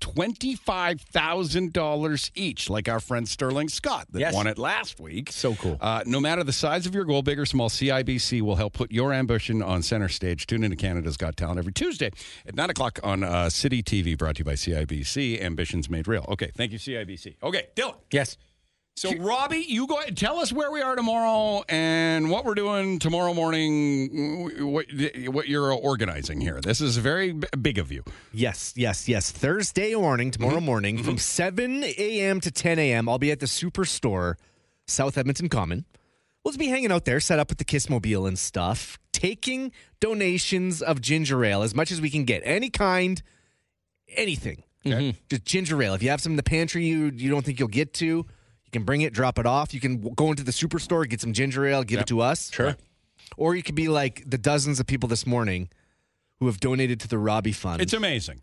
$25,000 each, like our friend Sterling Scott that won it last week.
So cool.
No matter the size of your goal, big or small, CIBC will help put your ambition on center stage. Tune into Canada's Got Talent every Tuesday at 9 o'clock on City TV, brought to you by CIBC. Ambitions made real. Okay, thank you, CIBC. Okay, Dylan.
Yes.
So, Robbie, you go ahead. Tell us where we are tomorrow and what we're doing tomorrow morning, what you're organizing here. This is very big of you.
Yes. Thursday morning, tomorrow morning, from 7 a.m. to 10 a.m., I'll be at the Superstore, South Edmonton Common. We'll just be hanging out there, set up with the Kissmobile and stuff, taking donations of ginger ale, as much as we can get. Any kind, anything.
Okay.
Just ginger ale. If you have some in the pantry you don't think you'll get to, you can bring it, drop it off. You can go into the Superstore, get some ginger ale, give it to us.
Sure.
Or you could be like the dozens of people this morning who have donated to the Robbie Fund.
It's amazing.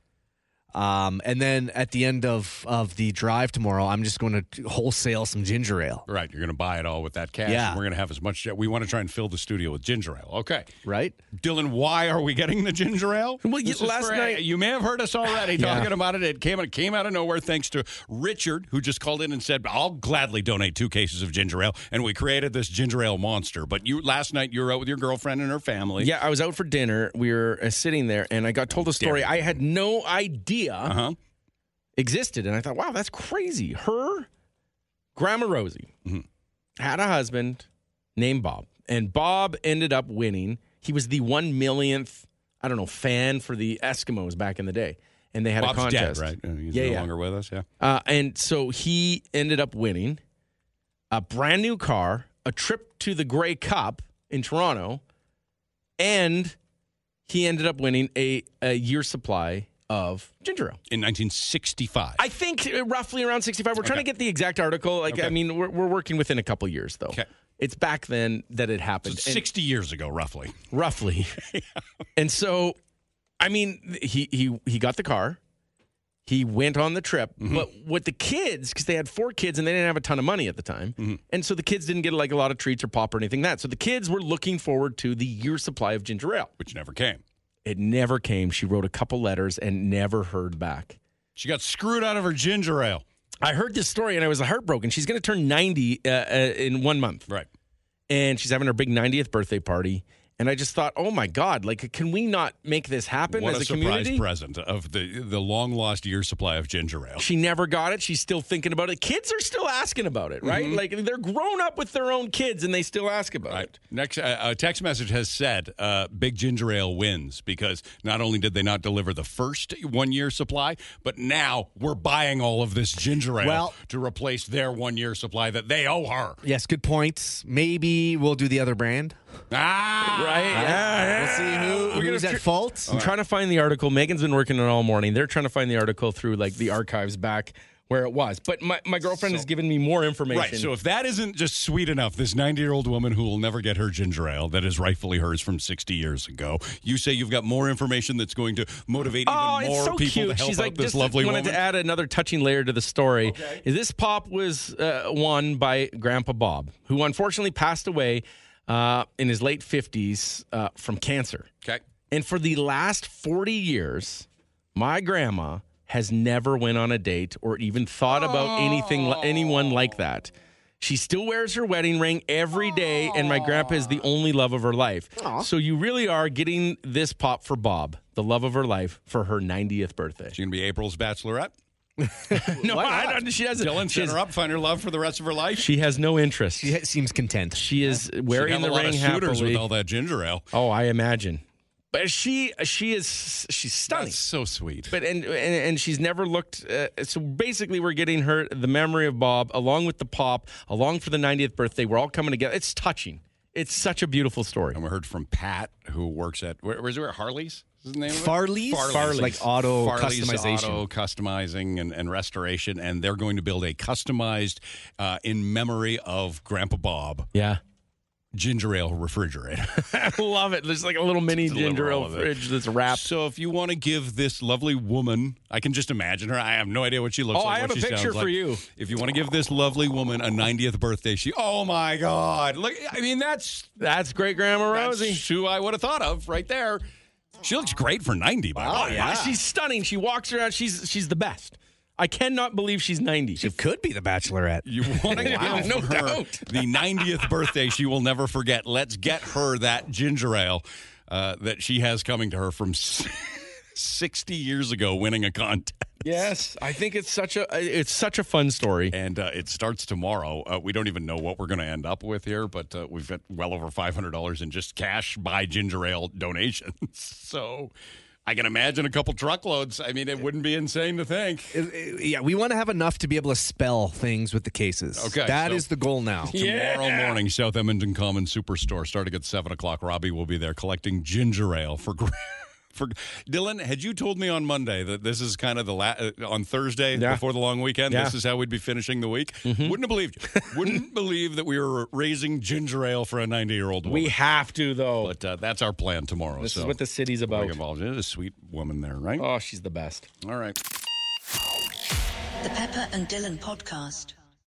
And then at the end of the drive tomorrow, I'm just going to wholesale some ginger ale.
Right. You're going to buy it all with that cash.
Yeah.
And we're going to have as much. We want to try and fill the studio with ginger ale. Okay.
Right?
Dylan, why are we getting the ginger ale?
Well,
This is
last
for-
night-
you may have heard us already talking about it. It came out of nowhere thanks to Richard, who just called in and said, I'll gladly donate 2 cases of ginger ale. And we created this ginger ale monster. But last night, you were out with your girlfriend and her family.
Yeah, I was out for dinner. We were sitting there, and I got told a story I had no idea existed. And I thought, wow, that's crazy. Her Grandma Rosie had a husband named Bob, and Bob ended up winning. He was the 1 millionth, fan for the Eskimos back in the day. And they had
Bob's
a contest.
dead, right? He's no longer with us,
And so he ended up winning a brand new car, a trip to the Grey Cup in Toronto, and he ended up winning a year's supply of ginger ale.
In 1965.
I think roughly around 65. We're trying to get the exact article. I mean, we're working within a couple years, though.
Okay.
It's back then that it happened.
So 60 years ago, roughly.
Roughly. And so, I mean, he got the car. He went on the trip. But with the kids, because they had 4 kids and they didn't have a ton of money at the time. And so the kids didn't get like a lot of treats or pop or anything so the kids were looking forward to the year's supply of ginger ale.
Which never came.
It never came. She wrote a couple letters and never heard back.
She got screwed out of her ginger ale.
I heard this story and I was heartbroken. She's going to turn 90 in 1 month.
Right.
And she's having her big 90th birthday party. And I just thought, oh my God, like, can we not make this happen
What
as
a
a community?
surprise present of the long lost year supply of ginger ale.
She never got it. She's still thinking about it. Kids are still asking about it, right? Like, they're grown up with their own kids and they still ask about it.
Next, a text message has said Big Ginger Ale wins because not only did they not deliver the first 1 year supply, but now we're buying all of this ginger ale to replace their 1 year supply that they owe her.
Yes, good points. Maybe we'll do the other brand.
Right?
We'll see who's at fault.
I'm trying to find the article. Megan's been working on it all morning. They're trying to find the article through like the archives back where it was. But my girlfriend has given me more information.
Right. So if that isn't just sweet enough, this 90-year-old woman who will never get her ginger ale that is rightfully hers from 60 years ago, you say you've got more information that's going to motivate even more
it's so
people
cute.
to help
She's
out
like,
this
just
lovely
wanted
woman?
to add another touching layer to the story. This pop was won by Grandpa Bob, who unfortunately passed away in his late 50s from cancer.
Okay.
And for the last 40 years, my grandma has never went on a date or even thought about anyone like that. She still wears her wedding ring every day, and my grandpa is the only love of her life. So you really are getting this pop for Bob, the love of her life, for her 90th birthday.
She's going to be April's bachelorette?
No, she doesn't.
Dylan set her up, find her love for the rest of her life.
She has no interest.
She seems content.
She is wearing the ring happily.
With all that ginger ale.
Oh, I imagine. But she's stunning.
That's so sweet.
But and she's never looked. So basically, we're getting her the memory of Bob, along with the pop, along for the 90th birthday. We're all coming together. It's touching. It's such a beautiful story.
And we heard from Pat, who works at where's it? Harley's? Is the name of it?
Farley's, like auto customization,
auto customizing and restoration, and they're going to build a customized in memory of Grandpa Bob.
Yeah.
Ginger ale refrigerator.
I love it. There's like a little mini ginger ale fridge that's wrapped.
So if you want to give this lovely woman, I can just imagine her. I have no idea what she looks like.
Oh, I have a picture for you.
If you want to give this lovely woman a 90th birthday, oh my God. Look, I mean, that's
great Grandma Rosie.
That's who I would have thought of right there. She looks great for 90, by the way.
Yeah. She's stunning. She walks around. She's the best. I cannot believe she's 90.
She could be the Bachelorette.
You want to give her the 90th birthday she will never forget. Let's get her that ginger ale that she has coming to her from 60 years ago, winning a contest.
Yes, I think it's such a fun story,
and it starts tomorrow. We don't even know what we're going to end up with here, but we've got well over $500 in just cash buy ginger ale donations. So I can imagine a couple truckloads. I mean, it wouldn't be insane to think.
Yeah, we want to have enough to be able to spell things with the cases.
Okay,
that is the goal now.
Tomorrow morning, South Edmonton Common Superstore, starting at 7 o'clock. Robbie will be there collecting ginger ale for Dylan. Had you told me on Monday that this is kind of on Thursday before the long weekend, this is how we'd be finishing the week? Wouldn't have believed you. Wouldn't believe that we were raising ginger ale for a 90-year-old woman.
We have to, though.
But that's our plan tomorrow.
This is what the city's about.
There's a sweet woman there, right?
Oh, she's the best.
All right.
The Pepper and Dylan Podcast.